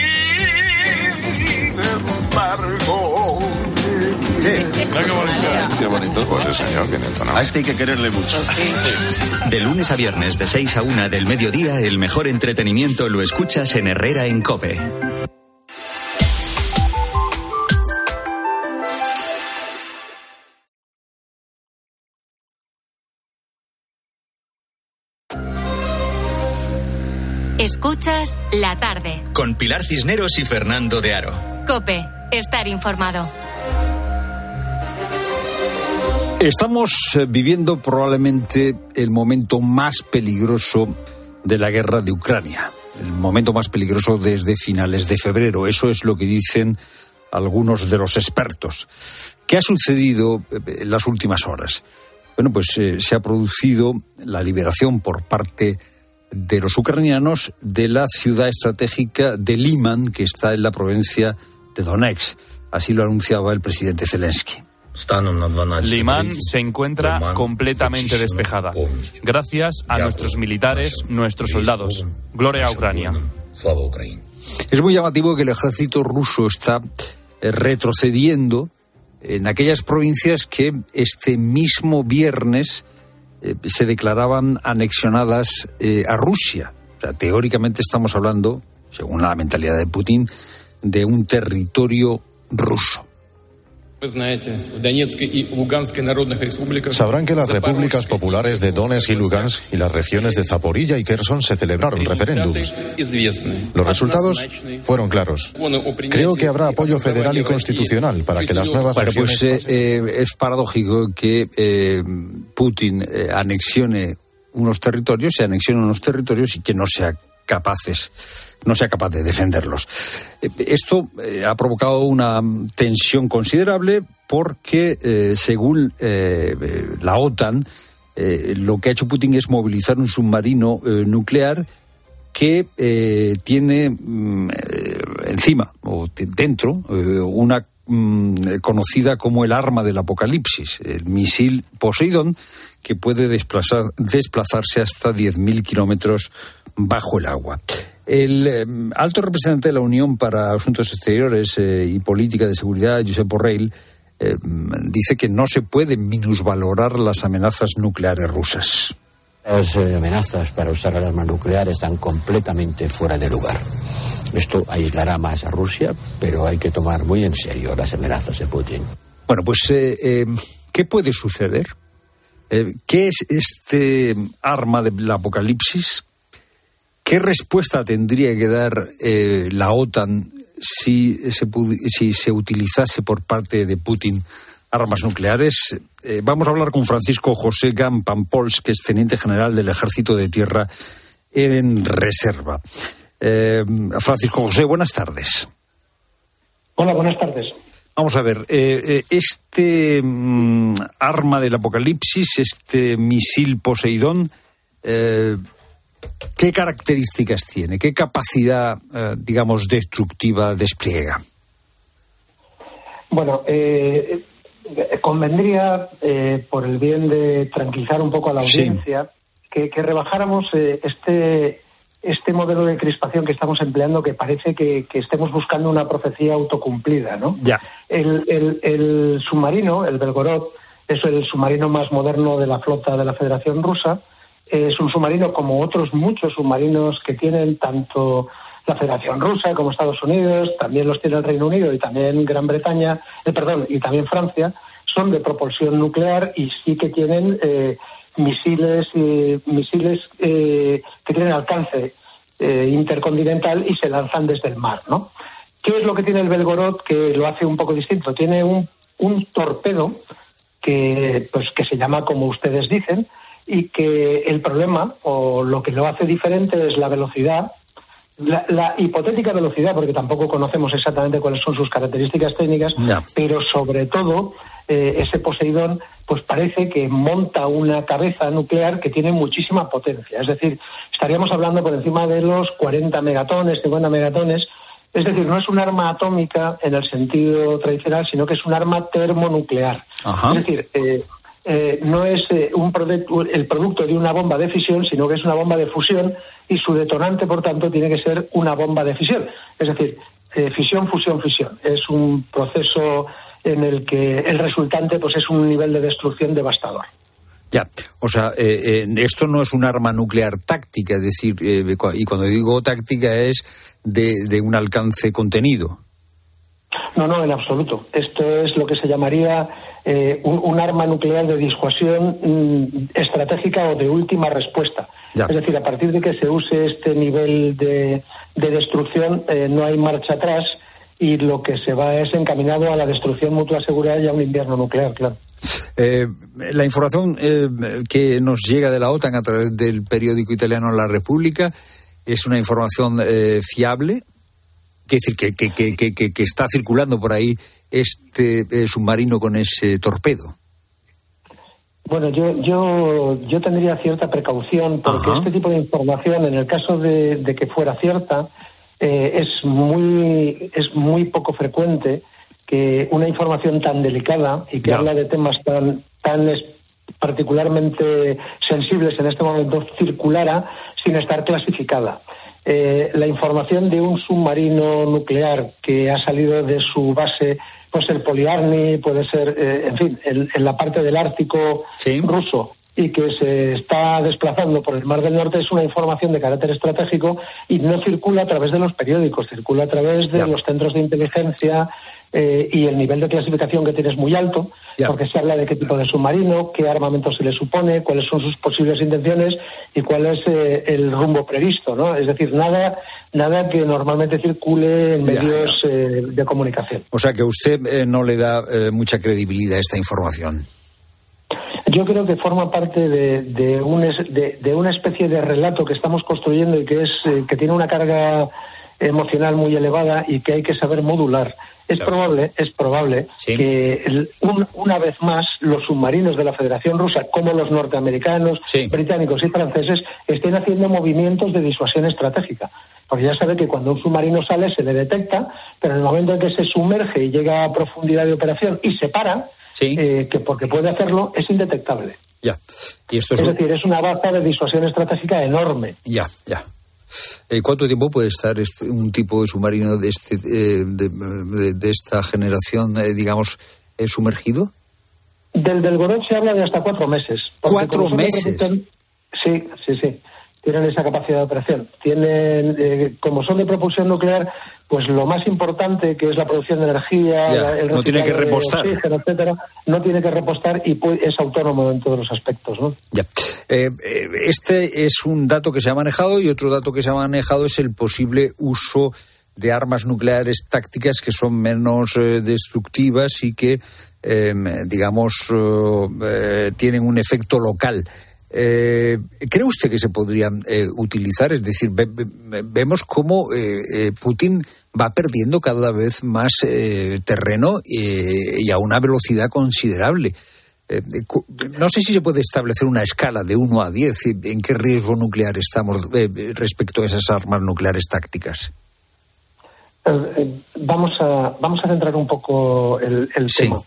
Speaker 21: Y... embargo...
Speaker 9: ¿Qué?
Speaker 8: Qué bonito, qué bonito pues el señor tiene el tono.
Speaker 9: A este hay que quererle mucho.
Speaker 2: De lunes a viernes, de seis a una del mediodía, el mejor entretenimiento lo escuchas en Herrera en COPE.
Speaker 3: Escuchas La Tarde.
Speaker 2: Con Pilar Cisneros y Fernando de Aro.
Speaker 3: COPE. Estar informado.
Speaker 1: Estamos viviendo probablemente el momento más peligroso de la guerra de Ucrania. El momento más peligroso desde finales de febrero. Eso es lo que dicen algunos de los expertos. ¿Qué ha sucedido en las últimas horas? Bueno, pues eh, se ha producido la liberación por parte de los ucranianos de la ciudad estratégica de Liman, que está en la provincia de Donetsk. Así lo anunciaba el presidente Zelensky.
Speaker 10: Limán se encuentra completamente despejada, gracias a nuestros militares, nuestros soldados. Gloria a Ucrania.
Speaker 1: Es muy llamativo que el ejército ruso está retrocediendo en aquellas provincias que este mismo viernes eh, se declaraban anexionadas eh, a Rusia. O sea, teóricamente estamos hablando, según la mentalidad de Putin, de un territorio ruso.
Speaker 11: Sabrán que las repúblicas populares de Donetsk y Lugansk y las regiones de Zaporilla y Kherson se celebraron referéndums. Los resultados fueron claros. Creo que habrá apoyo federal y constitucional para que las nuevas
Speaker 1: bueno,
Speaker 11: regiones...
Speaker 1: Pues eh, eh, es paradójico que eh, Putin eh, anexione unos territorios, se anexione unos territorios y que no sea capaces, no sea capaz de defenderlos. Esto eh, ha provocado una tensión considerable porque, eh, según eh, la OTAN, eh, lo que ha hecho Putin es movilizar un submarino eh, nuclear que eh, tiene mm, eh, encima o dentro eh, una mm, conocida como el arma del apocalipsis, el misil Poseidón, que puede desplazar, desplazarse hasta diez mil kilómetros bajo el agua. El eh, alto representante de la Unión para Asuntos Exteriores eh, y Política de Seguridad, Josep Borrell, eh, dice que no se pueden minusvalorar las amenazas nucleares rusas.
Speaker 12: Las eh, amenazas para usar el arma nuclear están completamente fuera de lugar. Esto aislará más a Rusia, pero hay que tomar muy en serio las amenazas de Putin.
Speaker 1: Bueno, pues, eh, eh, ¿qué puede suceder? Eh, ¿Qué es este arma del apocalipsis? ¿Qué respuesta tendría que dar eh, la OTAN si se, si se utilizase por parte de Putin armas nucleares? Eh, vamos a hablar con Francisco José Gam Pampols, que es teniente general del Ejército de Tierra en reserva. Eh, Francisco José, buenas tardes.
Speaker 21: Hola, buenas tardes.
Speaker 1: Vamos a ver, eh, este mm, arma del apocalipsis, este misil Poseidón, eh, ¿qué características tiene? ¿Qué capacidad, eh, digamos, destructiva despliega?
Speaker 21: Bueno, eh, convendría, eh, por el bien de tranquilizar un poco a la audiencia, sí. que, que rebajáramos eh, este... este modelo de crispación que estamos empleando, que parece que, que estemos buscando una profecía autocumplida, ¿no?
Speaker 1: Ya.
Speaker 21: El, el, el submarino, el Belgorod, es el submarino más moderno de la flota de la Federación Rusa. Es un submarino como otros muchos submarinos que tienen tanto la Federación Rusa como Estados Unidos, también los tiene el Reino Unido y también Gran Bretaña, eh, perdón, y también Francia, son de propulsión nuclear y sí que tienen eh, misiles eh, misiles eh, que tienen alcance eh, intercontinental y se lanzan desde el mar, ¿no? ¿Qué es lo que tiene el Belgorod que lo hace un poco distinto? Tiene un, un torpedo que pues que se llama como ustedes dicen, y que el problema o lo que lo hace diferente es la velocidad, la, la hipotética velocidad, porque tampoco conocemos exactamente cuáles son sus características técnicas, no. pero sobre todo eh, ese Poseidón pues parece que monta una cabeza nuclear que tiene muchísima potencia. Es decir, estaríamos hablando por encima de los cuarenta megatones, cincuenta megatones. Es decir, no es un arma atómica en el sentido tradicional, sino que es un arma termonuclear. Ajá. Es decir, eh, eh, no es eh, un producto, el producto de una bomba de fisión, sino que es una bomba de fusión y su detonante, por tanto, tiene que ser una bomba de fisión. Es decir, eh, fisión, fusión, fisión. Es un proceso en el que el resultante pues es un nivel de destrucción devastador.
Speaker 1: Ya, o sea, eh, eh, esto no es un arma nuclear táctica, es decir, eh, y cuando digo táctica es de, de un alcance contenido.
Speaker 21: No, no, en absoluto. Esto es lo que se llamaría eh, un, un arma nuclear de disuasión mm, estratégica o de última respuesta. Ya. Es decir, a partir de que se use este nivel de, de destrucción, eh, no hay marcha atrás y lo que se va es encaminado a la destrucción mutua asegurada y a un invierno nuclear, claro.
Speaker 1: Eh, la información eh, que nos llega de la OTAN a través del periódico italiano La República es una información eh, fiable. Quiere decir que, que, que, que, que, que está circulando por ahí este eh, submarino con ese torpedo.
Speaker 21: Bueno, yo yo yo tendría cierta precaución porque Ajá. este tipo de información, en el caso de, de que fuera cierta, eh, es muy es muy poco frecuente que una información tan delicada y que ya. habla de temas tan tan es, particularmente sensibles en este momento circulara sin estar clasificada. Eh, la información de un submarino nuclear que ha salido de su base, puede ser Poliarny, puede ser, eh, en fin, en, en la parte del Ártico ¿Sí? ruso, y que se está desplazando por el Mar del Norte, es una información de carácter estratégico y no circula a través de los periódicos, circula a través de ya. los centros de inteligencia eh, y el nivel de clasificación que tiene es muy alto, ya. porque se habla de qué tipo de submarino, qué armamento se le supone, cuáles son sus posibles intenciones y cuál es eh, el rumbo previsto, ¿no? Es decir, nada nada que normalmente circule en medios ya, ya. Eh, de comunicación.
Speaker 1: O sea que usted eh, no le da eh, mucha credibilidad a esta información.
Speaker 21: Yo creo que forma parte de, de, un, de, de una especie de relato que estamos construyendo y que es eh, que tiene una carga emocional muy elevada y que hay que saber modular. Es claro. probable, es probable ¿Sí? que el, un, una vez más los submarinos de la Federación Rusa, como los norteamericanos, sí. británicos y franceses, estén haciendo movimientos de disuasión estratégica. Porque ya sabe que cuando un submarino sale se le detecta, pero en el momento en que se sumerge y llega a profundidad de operación y se para, Sí. Eh, que porque puede hacerlo es indetectable.
Speaker 1: Ya. Y esto es,
Speaker 21: es
Speaker 1: un...
Speaker 21: decir, es una baza de disuasión estratégica enorme.
Speaker 1: Ya, ya. Eh, ¿Cuánto tiempo puede estar este, un tipo de submarino de este eh, de, de, de esta generación, eh, digamos, eh, sumergido?
Speaker 21: Del Belgorod se habla de hasta cuatro meses.
Speaker 1: ¿Cuatro meses?
Speaker 21: Sí, sí, sí. tienen esa capacidad de operación. Tienen, eh, como son de propulsión nuclear, pues lo más importante, que es la producción de energía,
Speaker 1: ya,
Speaker 21: el
Speaker 1: no tiene que repostar,
Speaker 21: de oxígeno, etcétera, no tiene que repostar y puede, es autónomo en todos los aspectos, ¿no?
Speaker 1: Ya. Eh, este es un dato que se ha manejado, y otro dato que se ha manejado es el posible uso de armas nucleares tácticas que son menos eh, destructivas y que, eh, digamos, eh, tienen un efecto local. Eh, ¿Cree usted que se podrían eh, utilizar? Es decir, ve, ve, vemos cómo eh, eh, Putin va perdiendo cada vez más eh, terreno eh, y a una velocidad considerable. Eh, no sé si se puede establecer una escala de uno a diez en qué riesgo nuclear estamos eh, respecto a esas armas nucleares tácticas.
Speaker 21: Eh, vamos a vamos a centrar un poco el, el sí. tema.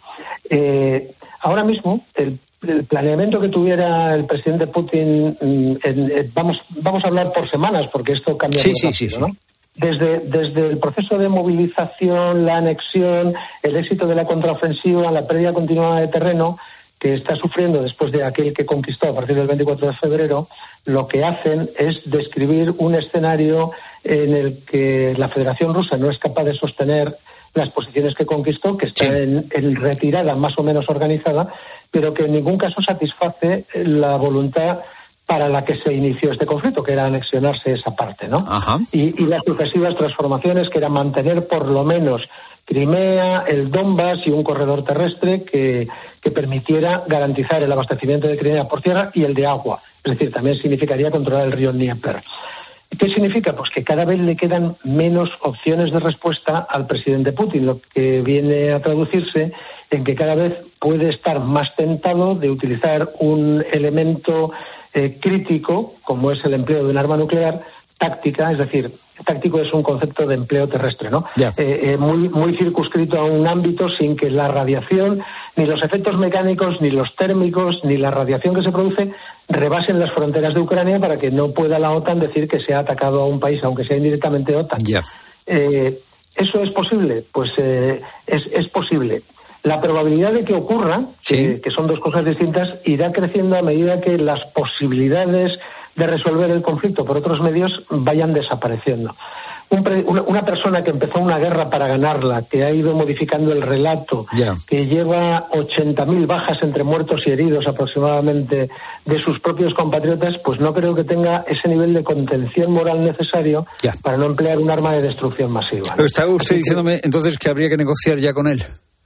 Speaker 21: Eh, ahora mismo el el planeamiento que tuviera el presidente Putin, en, en, vamos vamos a hablar por semanas, porque esto cambia
Speaker 1: sí,
Speaker 21: muy
Speaker 1: sí,
Speaker 21: rápido,
Speaker 1: sí,
Speaker 21: ¿no?
Speaker 1: sí.
Speaker 21: Desde, desde el proceso de movilización, la anexión, el éxito de la contraofensiva, la pérdida continuada de terreno que está sufriendo después de aquel que conquistó a partir del veinticuatro de febrero, lo que hacen es describir un escenario en el que la Federación Rusa no es capaz de sostener las posiciones que conquistó, que está sí. en, en retirada más o menos organizada, pero que en ningún caso satisface la voluntad para la que se inició este conflicto, que era anexionarse esa parte, ¿no?
Speaker 1: Ajá.
Speaker 21: Y, y las sucesivas transformaciones, que era mantener por lo menos Crimea, el Donbass y un corredor terrestre que, que permitiera garantizar el abastecimiento de Crimea por tierra y el de agua. Es decir, también significaría controlar el río Dnieper. ¿Qué significa? Pues que cada vez le quedan menos opciones de respuesta al presidente Putin, lo que viene a traducirse en que cada vez puede estar más tentado de utilizar un elemento eh, crítico, como es el empleo de un arma nuclear táctica, es decir, táctico es un concepto de empleo terrestre, ¿no?
Speaker 1: Yeah.
Speaker 21: Eh, eh, muy, muy circunscrito a un ámbito sin que la radiación, ni los efectos mecánicos, ni los térmicos, ni la radiación que se produce rebasen las fronteras de Ucrania para que no pueda la OTAN decir que se ha atacado a un país, aunque sea indirectamente OTAN.
Speaker 1: Yeah.
Speaker 21: Eh, ¿Eso es posible? Pues eh, es, es posible. La probabilidad de que ocurra,
Speaker 1: sí.
Speaker 21: eh, que son dos cosas distintas, irá creciendo a medida que las posibilidades de resolver el conflicto por otros medios vayan desapareciendo. Un pre, una, una persona que empezó una guerra para ganarla, que ha ido modificando el relato,
Speaker 1: yeah.
Speaker 21: que lleva ochenta mil bajas entre muertos y heridos aproximadamente de sus propios compatriotas, pues no creo que tenga ese nivel de contención moral necesario
Speaker 1: yeah.
Speaker 21: para no emplear un arma de destrucción masiva, ¿no?
Speaker 1: ¿Estaba usted
Speaker 21: Así
Speaker 1: diciéndome
Speaker 21: que,
Speaker 1: entonces que habría que negociar ya con él?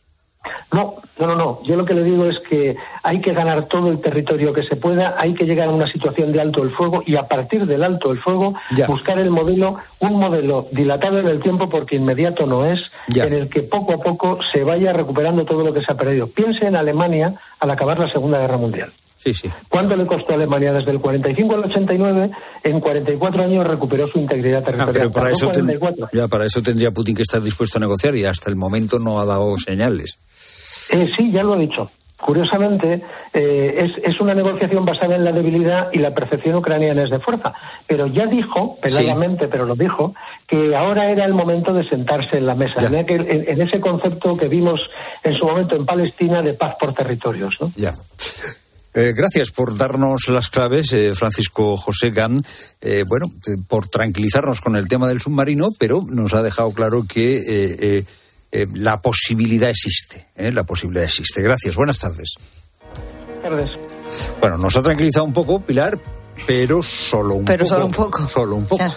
Speaker 21: No, no, no, no. Yo lo que le digo es que hay que ganar todo el territorio que se pueda, hay que llegar a una situación de alto el fuego y a partir del alto el fuego
Speaker 1: ya.
Speaker 21: buscar el modelo, un modelo dilatado en el tiempo porque inmediato no es,
Speaker 1: ya.
Speaker 21: en el que poco a poco se vaya recuperando todo lo que se ha perdido. Piense en Alemania al acabar la Segunda Guerra Mundial.
Speaker 1: Sí, sí.
Speaker 21: ¿Cuánto le costó a Alemania desde el cuarenta y cinco al ochenta y nueve? En cuarenta y cuatro años recuperó su integridad territorial.
Speaker 1: Ah, pero para eso, ten...
Speaker 21: cuarenta y cuatro.
Speaker 1: ya, para eso tendría Putin que estar dispuesto a negociar y hasta el momento no ha dado señales.
Speaker 21: Eh, sí, ya lo ha dicho. Curiosamente, eh, es, es una negociación basada en la debilidad y la percepción ucraniana es de fuerza. Pero ya dijo, peladamente, sí. pero lo dijo, que ahora era el momento de sentarse en la mesa, en, aquel, en, en ese concepto que vimos en su momento en Palestina de paz por territorios, ¿no?
Speaker 1: Ya. Eh, gracias por darnos las claves, eh, Francisco José Gant, eh, bueno, eh, por tranquilizarnos con el tema del submarino, pero nos ha dejado claro que eh, eh, eh, la posibilidad existe, eh, la posibilidad existe. Gracias, buenas tardes.
Speaker 21: Buenas tardes.
Speaker 1: Bueno, nos ha tranquilizado un poco, Pilar, pero solo un
Speaker 5: pero
Speaker 1: poco.
Speaker 5: Pero solo un poco.
Speaker 1: Solo un poco.
Speaker 5: Claro.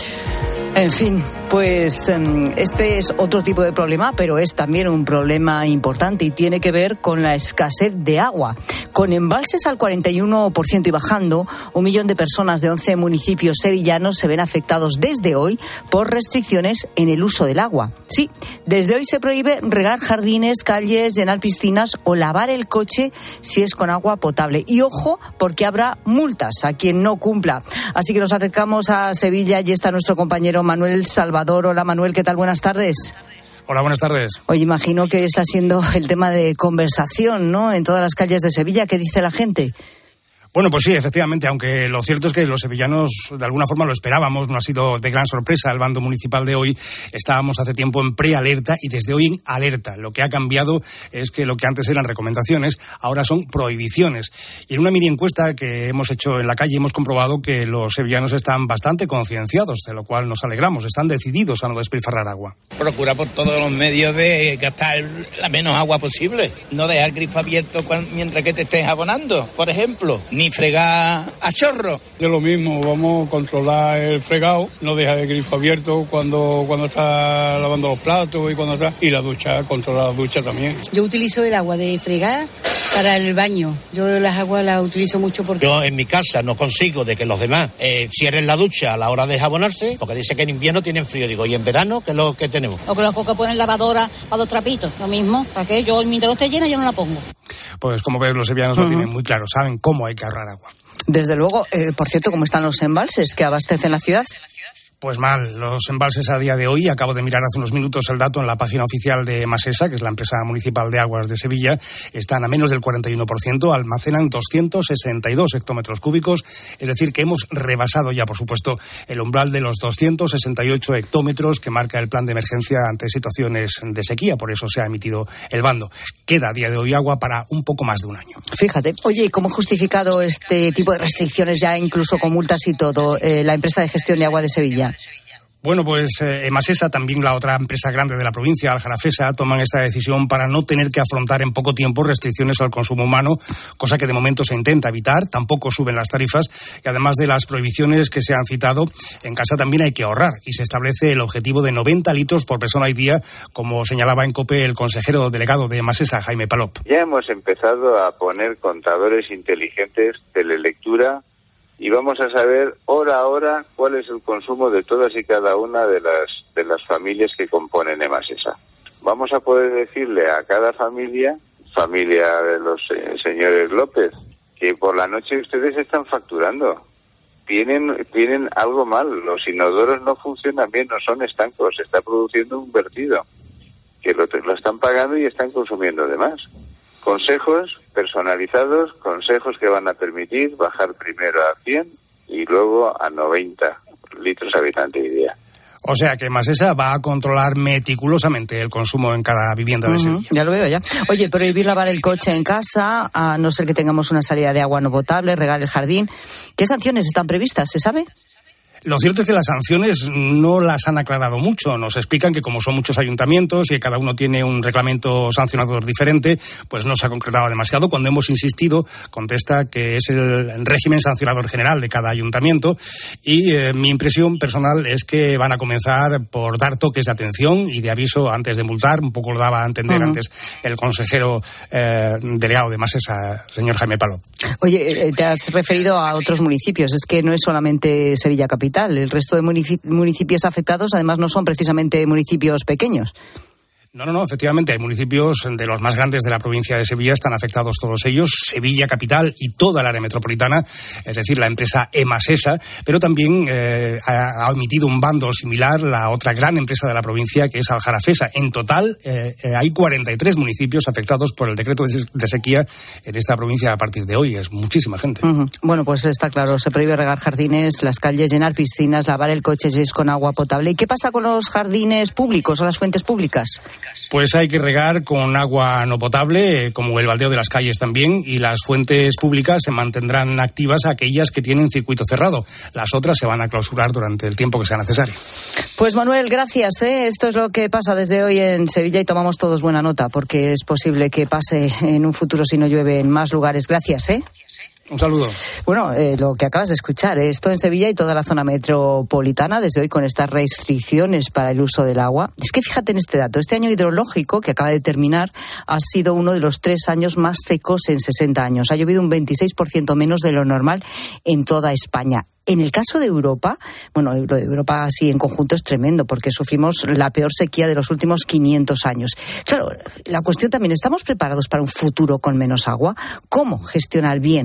Speaker 5: En fin, pues este es otro tipo de problema, pero es también un problema importante y tiene que ver con la escasez de agua. Con embalses al cuarenta y uno por ciento y bajando, un millón de personas de once municipios sevillanos se ven afectados desde hoy por restricciones en el uso del agua. Sí, desde hoy se prohíbe regar jardines, calles, llenar piscinas o lavar el coche si es con agua potable. Y ojo, porque habrá multas a quien no cumpla. Así que nos acercamos a Sevilla y está nuestro compañero Manuel Salvador. Hola Manuel, ¿qué tal? Buenas tardes.
Speaker 13: Hola, buenas tardes.
Speaker 5: Oye, imagino que está siendo el tema de conversación, ¿no? En todas las calles de Sevilla, ¿qué dice la gente?
Speaker 13: Bueno, pues sí, efectivamente, aunque lo cierto es que los sevillanos de alguna forma lo esperábamos, no ha sido de gran sorpresa el bando municipal de hoy. Estábamos hace tiempo en prealerta y desde hoy en alerta. Lo que ha cambiado es que lo que antes eran recomendaciones, ahora son prohibiciones. Y en una mini encuesta que hemos hecho en la calle hemos comprobado que los sevillanos están bastante concienciados, de lo cual nos alegramos, están decididos a no despilfarrar agua.
Speaker 14: Procura por todos los medios de gastar la menos agua posible. No dejar el grifo abierto cuando, mientras que te estés abonando, por ejemplo. Ni fregar a chorro.
Speaker 15: De lo mismo, vamos a controlar el fregado, no dejar el grifo abierto cuando, cuando está lavando los platos y cuando está... Y la ducha, controlar la ducha también.
Speaker 16: Yo utilizo el agua de fregar para el baño. Yo las aguas las utilizo mucho porque...
Speaker 17: Yo en mi casa no consigo de que los demás eh, cierren la ducha a la hora de jabonarse, porque dice que en invierno tienen frío. Digo, ¿y en verano qué es lo que tenemos?
Speaker 16: O que los cocos ponen lavadora para dos trapitos, lo mismo. ¿Para qué? Yo, mientras no esté llena, yo no la pongo.
Speaker 13: Pues como ves, los sevillanos uh-huh. lo tienen muy claro, saben cómo hay que ahorrar agua.
Speaker 5: Desde luego, eh, por cierto, ¿cómo están los embalses que abastecen la ciudad?
Speaker 13: Pues mal, los embalses a día de hoy, acabo de mirar hace unos minutos el dato en la página oficial de Masesa, que es la empresa municipal de aguas de Sevilla, están a menos del cuarenta y uno por ciento, almacenan doscientos sesenta y dos hectómetros cúbicos, es decir, que hemos rebasado ya, por supuesto, el umbral de los doscientos sesenta y ocho hectómetros que marca el plan de emergencia ante situaciones de sequía, por eso se ha emitido el bando. Queda a día de hoy agua para un poco más de un año.
Speaker 5: Fíjate, oye, ¿cómo ha justificado este tipo de restricciones ya incluso con multas y todo eh, la empresa de gestión de agua de Sevilla?
Speaker 13: Bueno, pues eh, Emasesa, también la otra empresa grande de la provincia, Aljarafesa, toman esta decisión para no tener que afrontar en poco tiempo restricciones al consumo humano, cosa que de momento se intenta evitar. Tampoco suben las tarifas y además de las prohibiciones que se han citado, en casa también hay que ahorrar y se establece el objetivo de noventa litros por persona y día, como señalaba en COPE el consejero delegado de Emasesa, Jaime Palop.
Speaker 18: Ya hemos empezado a poner contadores inteligentes de lectura y vamos a saber hora a hora cuál es el consumo de todas y cada una de las de las familias que componen Emasesa. Vamos a poder decirle a cada familia, familia de los eh, señores López, que por la noche ustedes están facturando. Tienen tienen algo mal, los inodoros no funcionan bien, no son estancos, se está produciendo un vertido, que lo, lo están pagando y están consumiendo de más. Consejos personalizados, consejos que van a permitir bajar primero a cien y luego a noventa litros habitante y día.
Speaker 13: O sea que Masesa va a controlar meticulosamente el consumo en cada vivienda de Sevilla.
Speaker 5: Uh-huh, ya lo veo ya. Oye, prohibir lavar el coche en casa, a no ser que tengamos una salida de agua no potable, regar el jardín. ¿Qué sanciones están previstas? ¿Se sabe?
Speaker 13: Lo cierto es que las sanciones no las han aclarado mucho. Nos explican que como son muchos ayuntamientos y que cada uno tiene un reglamento sancionador diferente, pues no se ha concretado demasiado. Cuando hemos insistido, contesta que es el régimen sancionador general de cada ayuntamiento y eh, mi impresión personal es que van a comenzar por dar toques de atención y de aviso antes de multar. Un poco lo daba a entender uh-huh. antes el consejero eh, delegado de Masesa, señor Jaime Palop.
Speaker 5: Oye, te has referido a otros municipios. Es que no es solamente Sevilla capital. El resto de municipios afectados, además, no son precisamente municipios pequeños.
Speaker 13: No, no, no, efectivamente, hay municipios de los más grandes de la provincia de Sevilla, están afectados todos ellos, Sevilla capital y toda el área metropolitana, es decir, la empresa Emasesa, pero también eh, ha, ha emitido un bando similar la otra gran empresa de la provincia, que es Aljarafesa. En total, eh, eh, hay cuarenta y tres municipios afectados por el decreto de, de sequía en esta provincia a partir de hoy. Es muchísima gente.
Speaker 5: Uh-huh. Bueno, pues está claro, se prohíbe regar jardines, las calles, llenar piscinas, lavar el coche si es con agua potable. ¿Y qué pasa con los jardines públicos o las fuentes públicas?
Speaker 13: Pues hay que regar con agua no potable, como el baldeo de las calles también, y las fuentes públicas se mantendrán activas aquellas que tienen circuito cerrado. Las otras se van a clausurar durante el tiempo que sea necesario.
Speaker 5: Pues Manuel, gracias. ¿eh? Esto es lo que pasa desde hoy en Sevilla y tomamos todos buena nota, porque es posible que pase en un futuro si no llueve en más lugares. Gracias, ¿eh?
Speaker 13: Un saludo.
Speaker 5: Bueno, eh, lo que acabas de escuchar, eh, esto en Sevilla y toda la zona metropolitana, desde hoy con estas restricciones para el uso del agua. Es que fíjate en este dato, este año hidrológico que acaba de terminar ha sido uno de los tres años más secos en sesenta años. Ha llovido un veintiséis por ciento menos de lo normal en toda España. En el caso de Europa, bueno, lo de Europa sí en conjunto es tremendo porque sufrimos la peor sequía de los últimos quinientos años. Claro, la cuestión también, ¿estamos preparados para un futuro con menos agua? ¿Cómo gestionar bien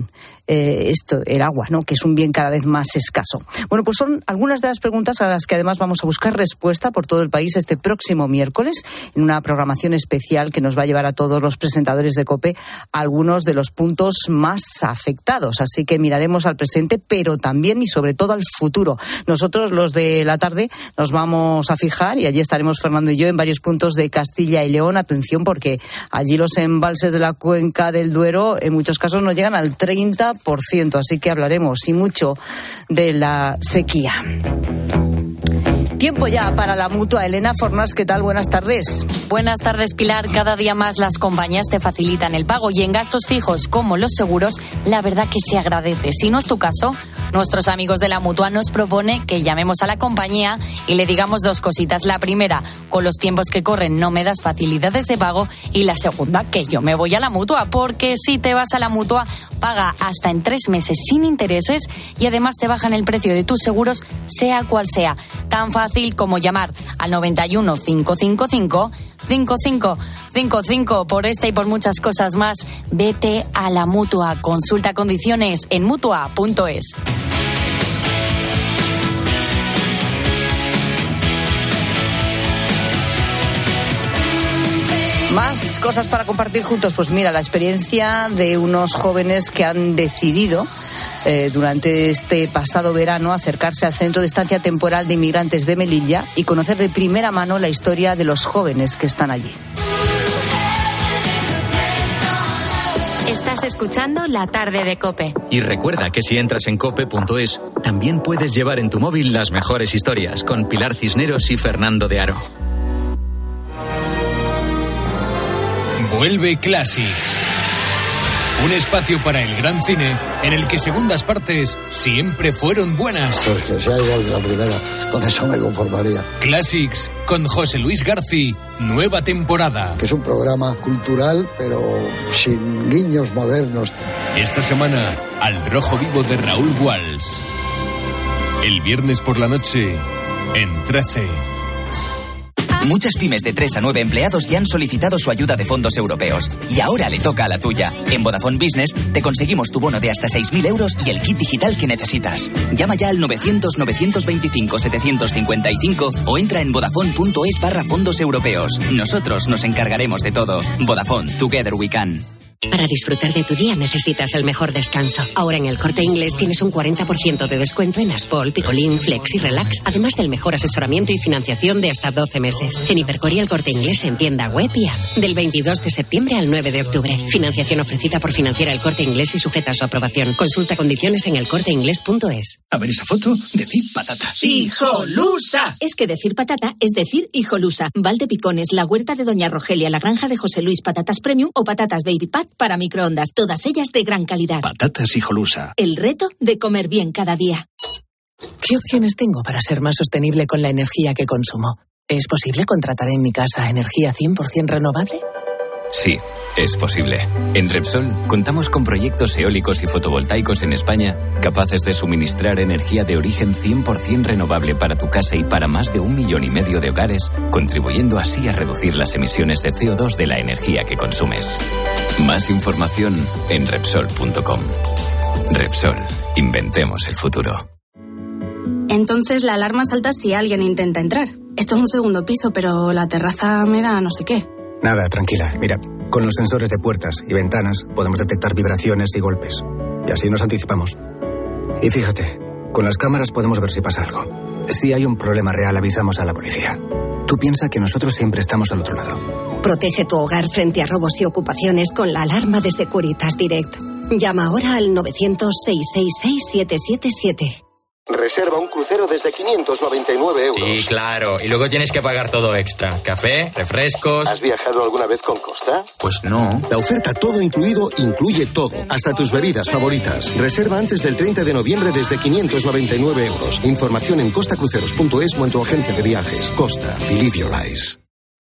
Speaker 5: eh, esto, el agua, ¿no? Que es un bien cada vez más escaso. Bueno, pues son algunas de las preguntas a las que además vamos a buscar respuesta por todo el país este próximo miércoles en una programación especial que nos va a llevar a todos los presentadores de COPE a algunos de los puntos más afectados. Así que miraremos al presente, pero también y sobre todo al futuro. Nosotros, los de la tarde, nos vamos a fijar y allí estaremos Fernando y yo en varios puntos de Castilla y León. Atención, porque allí los embalses de la cuenca del Duero en muchos casos no llegan al treinta por ciento. Así que hablaremos y mucho de la sequía. Tiempo ya para la Mutua. Elena Fornás, ¿qué tal? Buenas tardes.
Speaker 19: Buenas tardes, Pilar. Cada día más las compañías te facilitan el pago y en gastos fijos como los seguros, la verdad que se agradece. Si no es tu caso, nuestros amigos de la Mutua nos propone que llamemos a la compañía y le digamos dos cositas. La primera, con los tiempos que corren no me das facilidades de pago, y la segunda, que yo me voy a la Mutua, porque si te vas a la Mutua, paga hasta en tres meses sin intereses y además te bajan el precio de tus seguros, sea cual sea. Tan fácil como llamar al noventa y uno, cinco cinco cinco, cinco cinco cinco cinco. Por esta y por muchas cosas más, vete a la Mutua. Consulta condiciones en mutua punto es.
Speaker 5: Más cosas para compartir juntos. Pues mira, la experiencia de unos jóvenes que han decidido eh, durante este pasado verano acercarse al Centro de Estancia Temporal de Inmigrantes de Melilla y conocer de primera mano la historia de los jóvenes que están allí.
Speaker 3: Estás escuchando La Tarde de COPE.
Speaker 2: Y recuerda que si entras en cope punto es, también puedes llevar en tu móvil las mejores historias con Pilar Cisneros y Fernando de Aro.
Speaker 20: Vuelve Classics. Un espacio para el gran cine en el que segundas partes siempre fueron buenas.
Speaker 22: Pues que sea igual que la primera, con eso me conformaría.
Speaker 20: Classics con José Luis García, nueva temporada.
Speaker 22: Que es un programa cultural, pero sin guiños modernos.
Speaker 20: Esta semana, Al rojo vivo de Raúl Walsh. El viernes por la noche, en trece.
Speaker 23: Muchas pymes de tres a nueve empleados ya han solicitado su ayuda de fondos europeos. Y ahora le toca a la tuya. En Vodafone Business te conseguimos tu bono de hasta seis mil euros y el kit digital que necesitas. Llama ya al novecientos, novecientos veinticinco, setecientos cincuenta y cinco o entra en vodafone punto es barra fondos europeos. Nosotros nos encargaremos de todo. Vodafone, together we can.
Speaker 31: Para disfrutar de tu día necesitas el mejor descanso. Ahora en el Corte Inglés tienes un cuarenta por ciento de descuento en Aspol, Picolín, Flex y Relax, además del mejor asesoramiento y financiación de hasta doce meses. En Hipercor y el Corte Inglés en tienda web y app. Del veintidós de septiembre al nueve de octubre. Financiación ofrecida por Financiera El Corte Inglés y sujeta a su aprobación. Consulta condiciones en el corte inglés punto es.
Speaker 24: A ver esa foto, decir patata.
Speaker 25: ¡Hijolusa! Es que decir patata es decir hijolusa. Valde Picones, la huerta de Doña Rogelia, la granja de José Luis, patatas premium o patatas baby pat para microondas, todas ellas de gran calidad.
Speaker 24: Patatas Hijolusa.
Speaker 25: El reto de comer bien cada día.
Speaker 26: ¿Qué opciones tengo para ser más sostenible con la energía que consumo? ¿Es posible contratar en mi casa energía cien por ciento renovable?
Speaker 27: Sí, es posible. En Repsol contamos con proyectos eólicos y fotovoltaicos en España capaces de suministrar energía de origen cien por ciento renovable para tu casa y para más de un millón y medio de hogares, contribuyendo así a reducir las emisiones de C O dos de la energía que consumes. Más información en Repsol punto com. Repsol, inventemos el futuro.
Speaker 28: Entonces la alarma salta si alguien intenta entrar. Esto es un segundo piso, pero la terraza me da no sé qué.
Speaker 31: Nada, tranquila. Mira, con los sensores de puertas y ventanas podemos detectar vibraciones y golpes. Y así nos anticipamos. Y fíjate, con las cámaras podemos ver si pasa algo. Si hay un problema real, avisamos a la policía. Tú piensa que nosotros siempre estamos al otro lado. Protege tu hogar frente a robos y ocupaciones con la alarma de Securitas Direct. Llama ahora al novecientos, seiscientos sesenta y seis, siete siete siete.
Speaker 29: Reserva un crucero desde quinientos noventa y nueve euros.
Speaker 30: Sí, claro. Y luego tienes que pagar todo extra. Café, refrescos...
Speaker 29: ¿Has viajado alguna vez con Costa?
Speaker 30: Pues no.
Speaker 29: La oferta todo incluido incluye todo. Hasta tus bebidas favoritas. Reserva antes del treinta de noviembre desde quinientos noventa y nueve euros. Información en costa cruceros punto es o en tu agencia de viajes. Costa. Believe your eyes.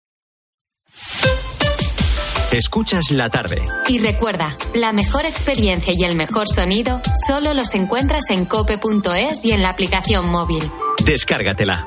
Speaker 2: Escuchas La Tarde.
Speaker 3: Y recuerda, la mejor experiencia y el mejor sonido solo los encuentras en cope punto es y en la aplicación móvil.
Speaker 2: Descárgatela.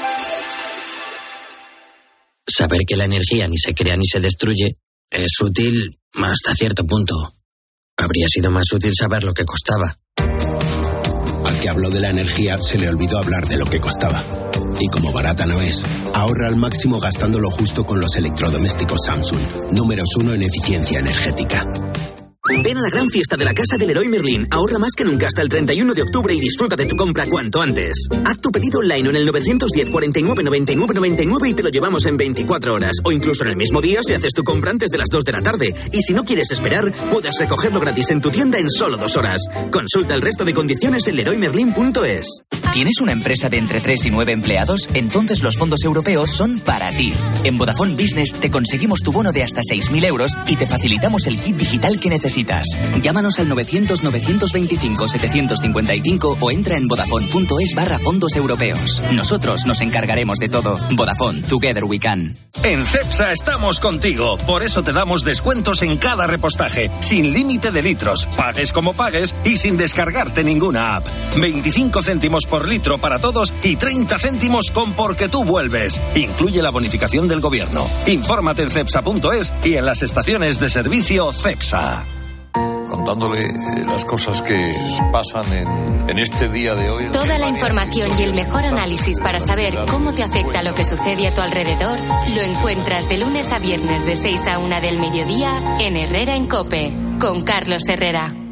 Speaker 32: Saber que la energía ni se crea ni se destruye es útil hasta cierto punto.
Speaker 1: Habría sido más útil saber lo que costaba.
Speaker 4: Al que habló de la energía se le olvidó hablar de lo que costaba. Y como barata no es, ahorra al máximo gastando lo justo con los electrodomésticos Samsung, números uno en eficiencia energética.
Speaker 6: Ven a la gran fiesta de la casa del Leroy Merlin. Ahorra más que nunca hasta el treinta y uno de octubre y disfruta de tu compra cuanto antes. Haz tu pedido online en el nueve uno cero, cuarenta y nueve, noventa y nueve, noventa y nueve y te lo llevamos en veinticuatro horas. O incluso en el mismo día si haces tu compra antes de las dos de la tarde. Y si no quieres esperar, puedes recogerlo gratis en tu tienda en solo dos horas. Consulta el resto de condiciones en leroy merlin punto es.
Speaker 23: ¿Tienes una empresa de entre tres y nueve empleados? Entonces los fondos europeos son para ti. En Vodafone Business te conseguimos tu bono de hasta seis mil euros y te facilitamos el kit digital que necesitas. Llámanos al novecientos, novecientos veinticinco, setecientos cincuenta y cinco o entra en vodafone.es barra fondos europeos. Nosotros nos encargaremos de todo. Vodafone, together we can.
Speaker 7: En Cepsa estamos contigo. Por eso te damos descuentos en cada repostaje, sin límite de litros, pagues como pagues y sin descargarte ninguna app. veinticinco céntimos por litro para todos y treinta céntimos con Porque tú vuelves. Incluye la bonificación del gobierno. Infórmate en cepsa punto es y en las estaciones de servicio Cepsa.
Speaker 8: Contándole las cosas que pasan en, en este día de hoy.
Speaker 3: Toda la información y el mejor análisis para saber cómo te afecta lo que sucede a tu alrededor lo encuentras de lunes a viernes de seis a una del mediodía en Herrera en COPE, con Carlos Herrera.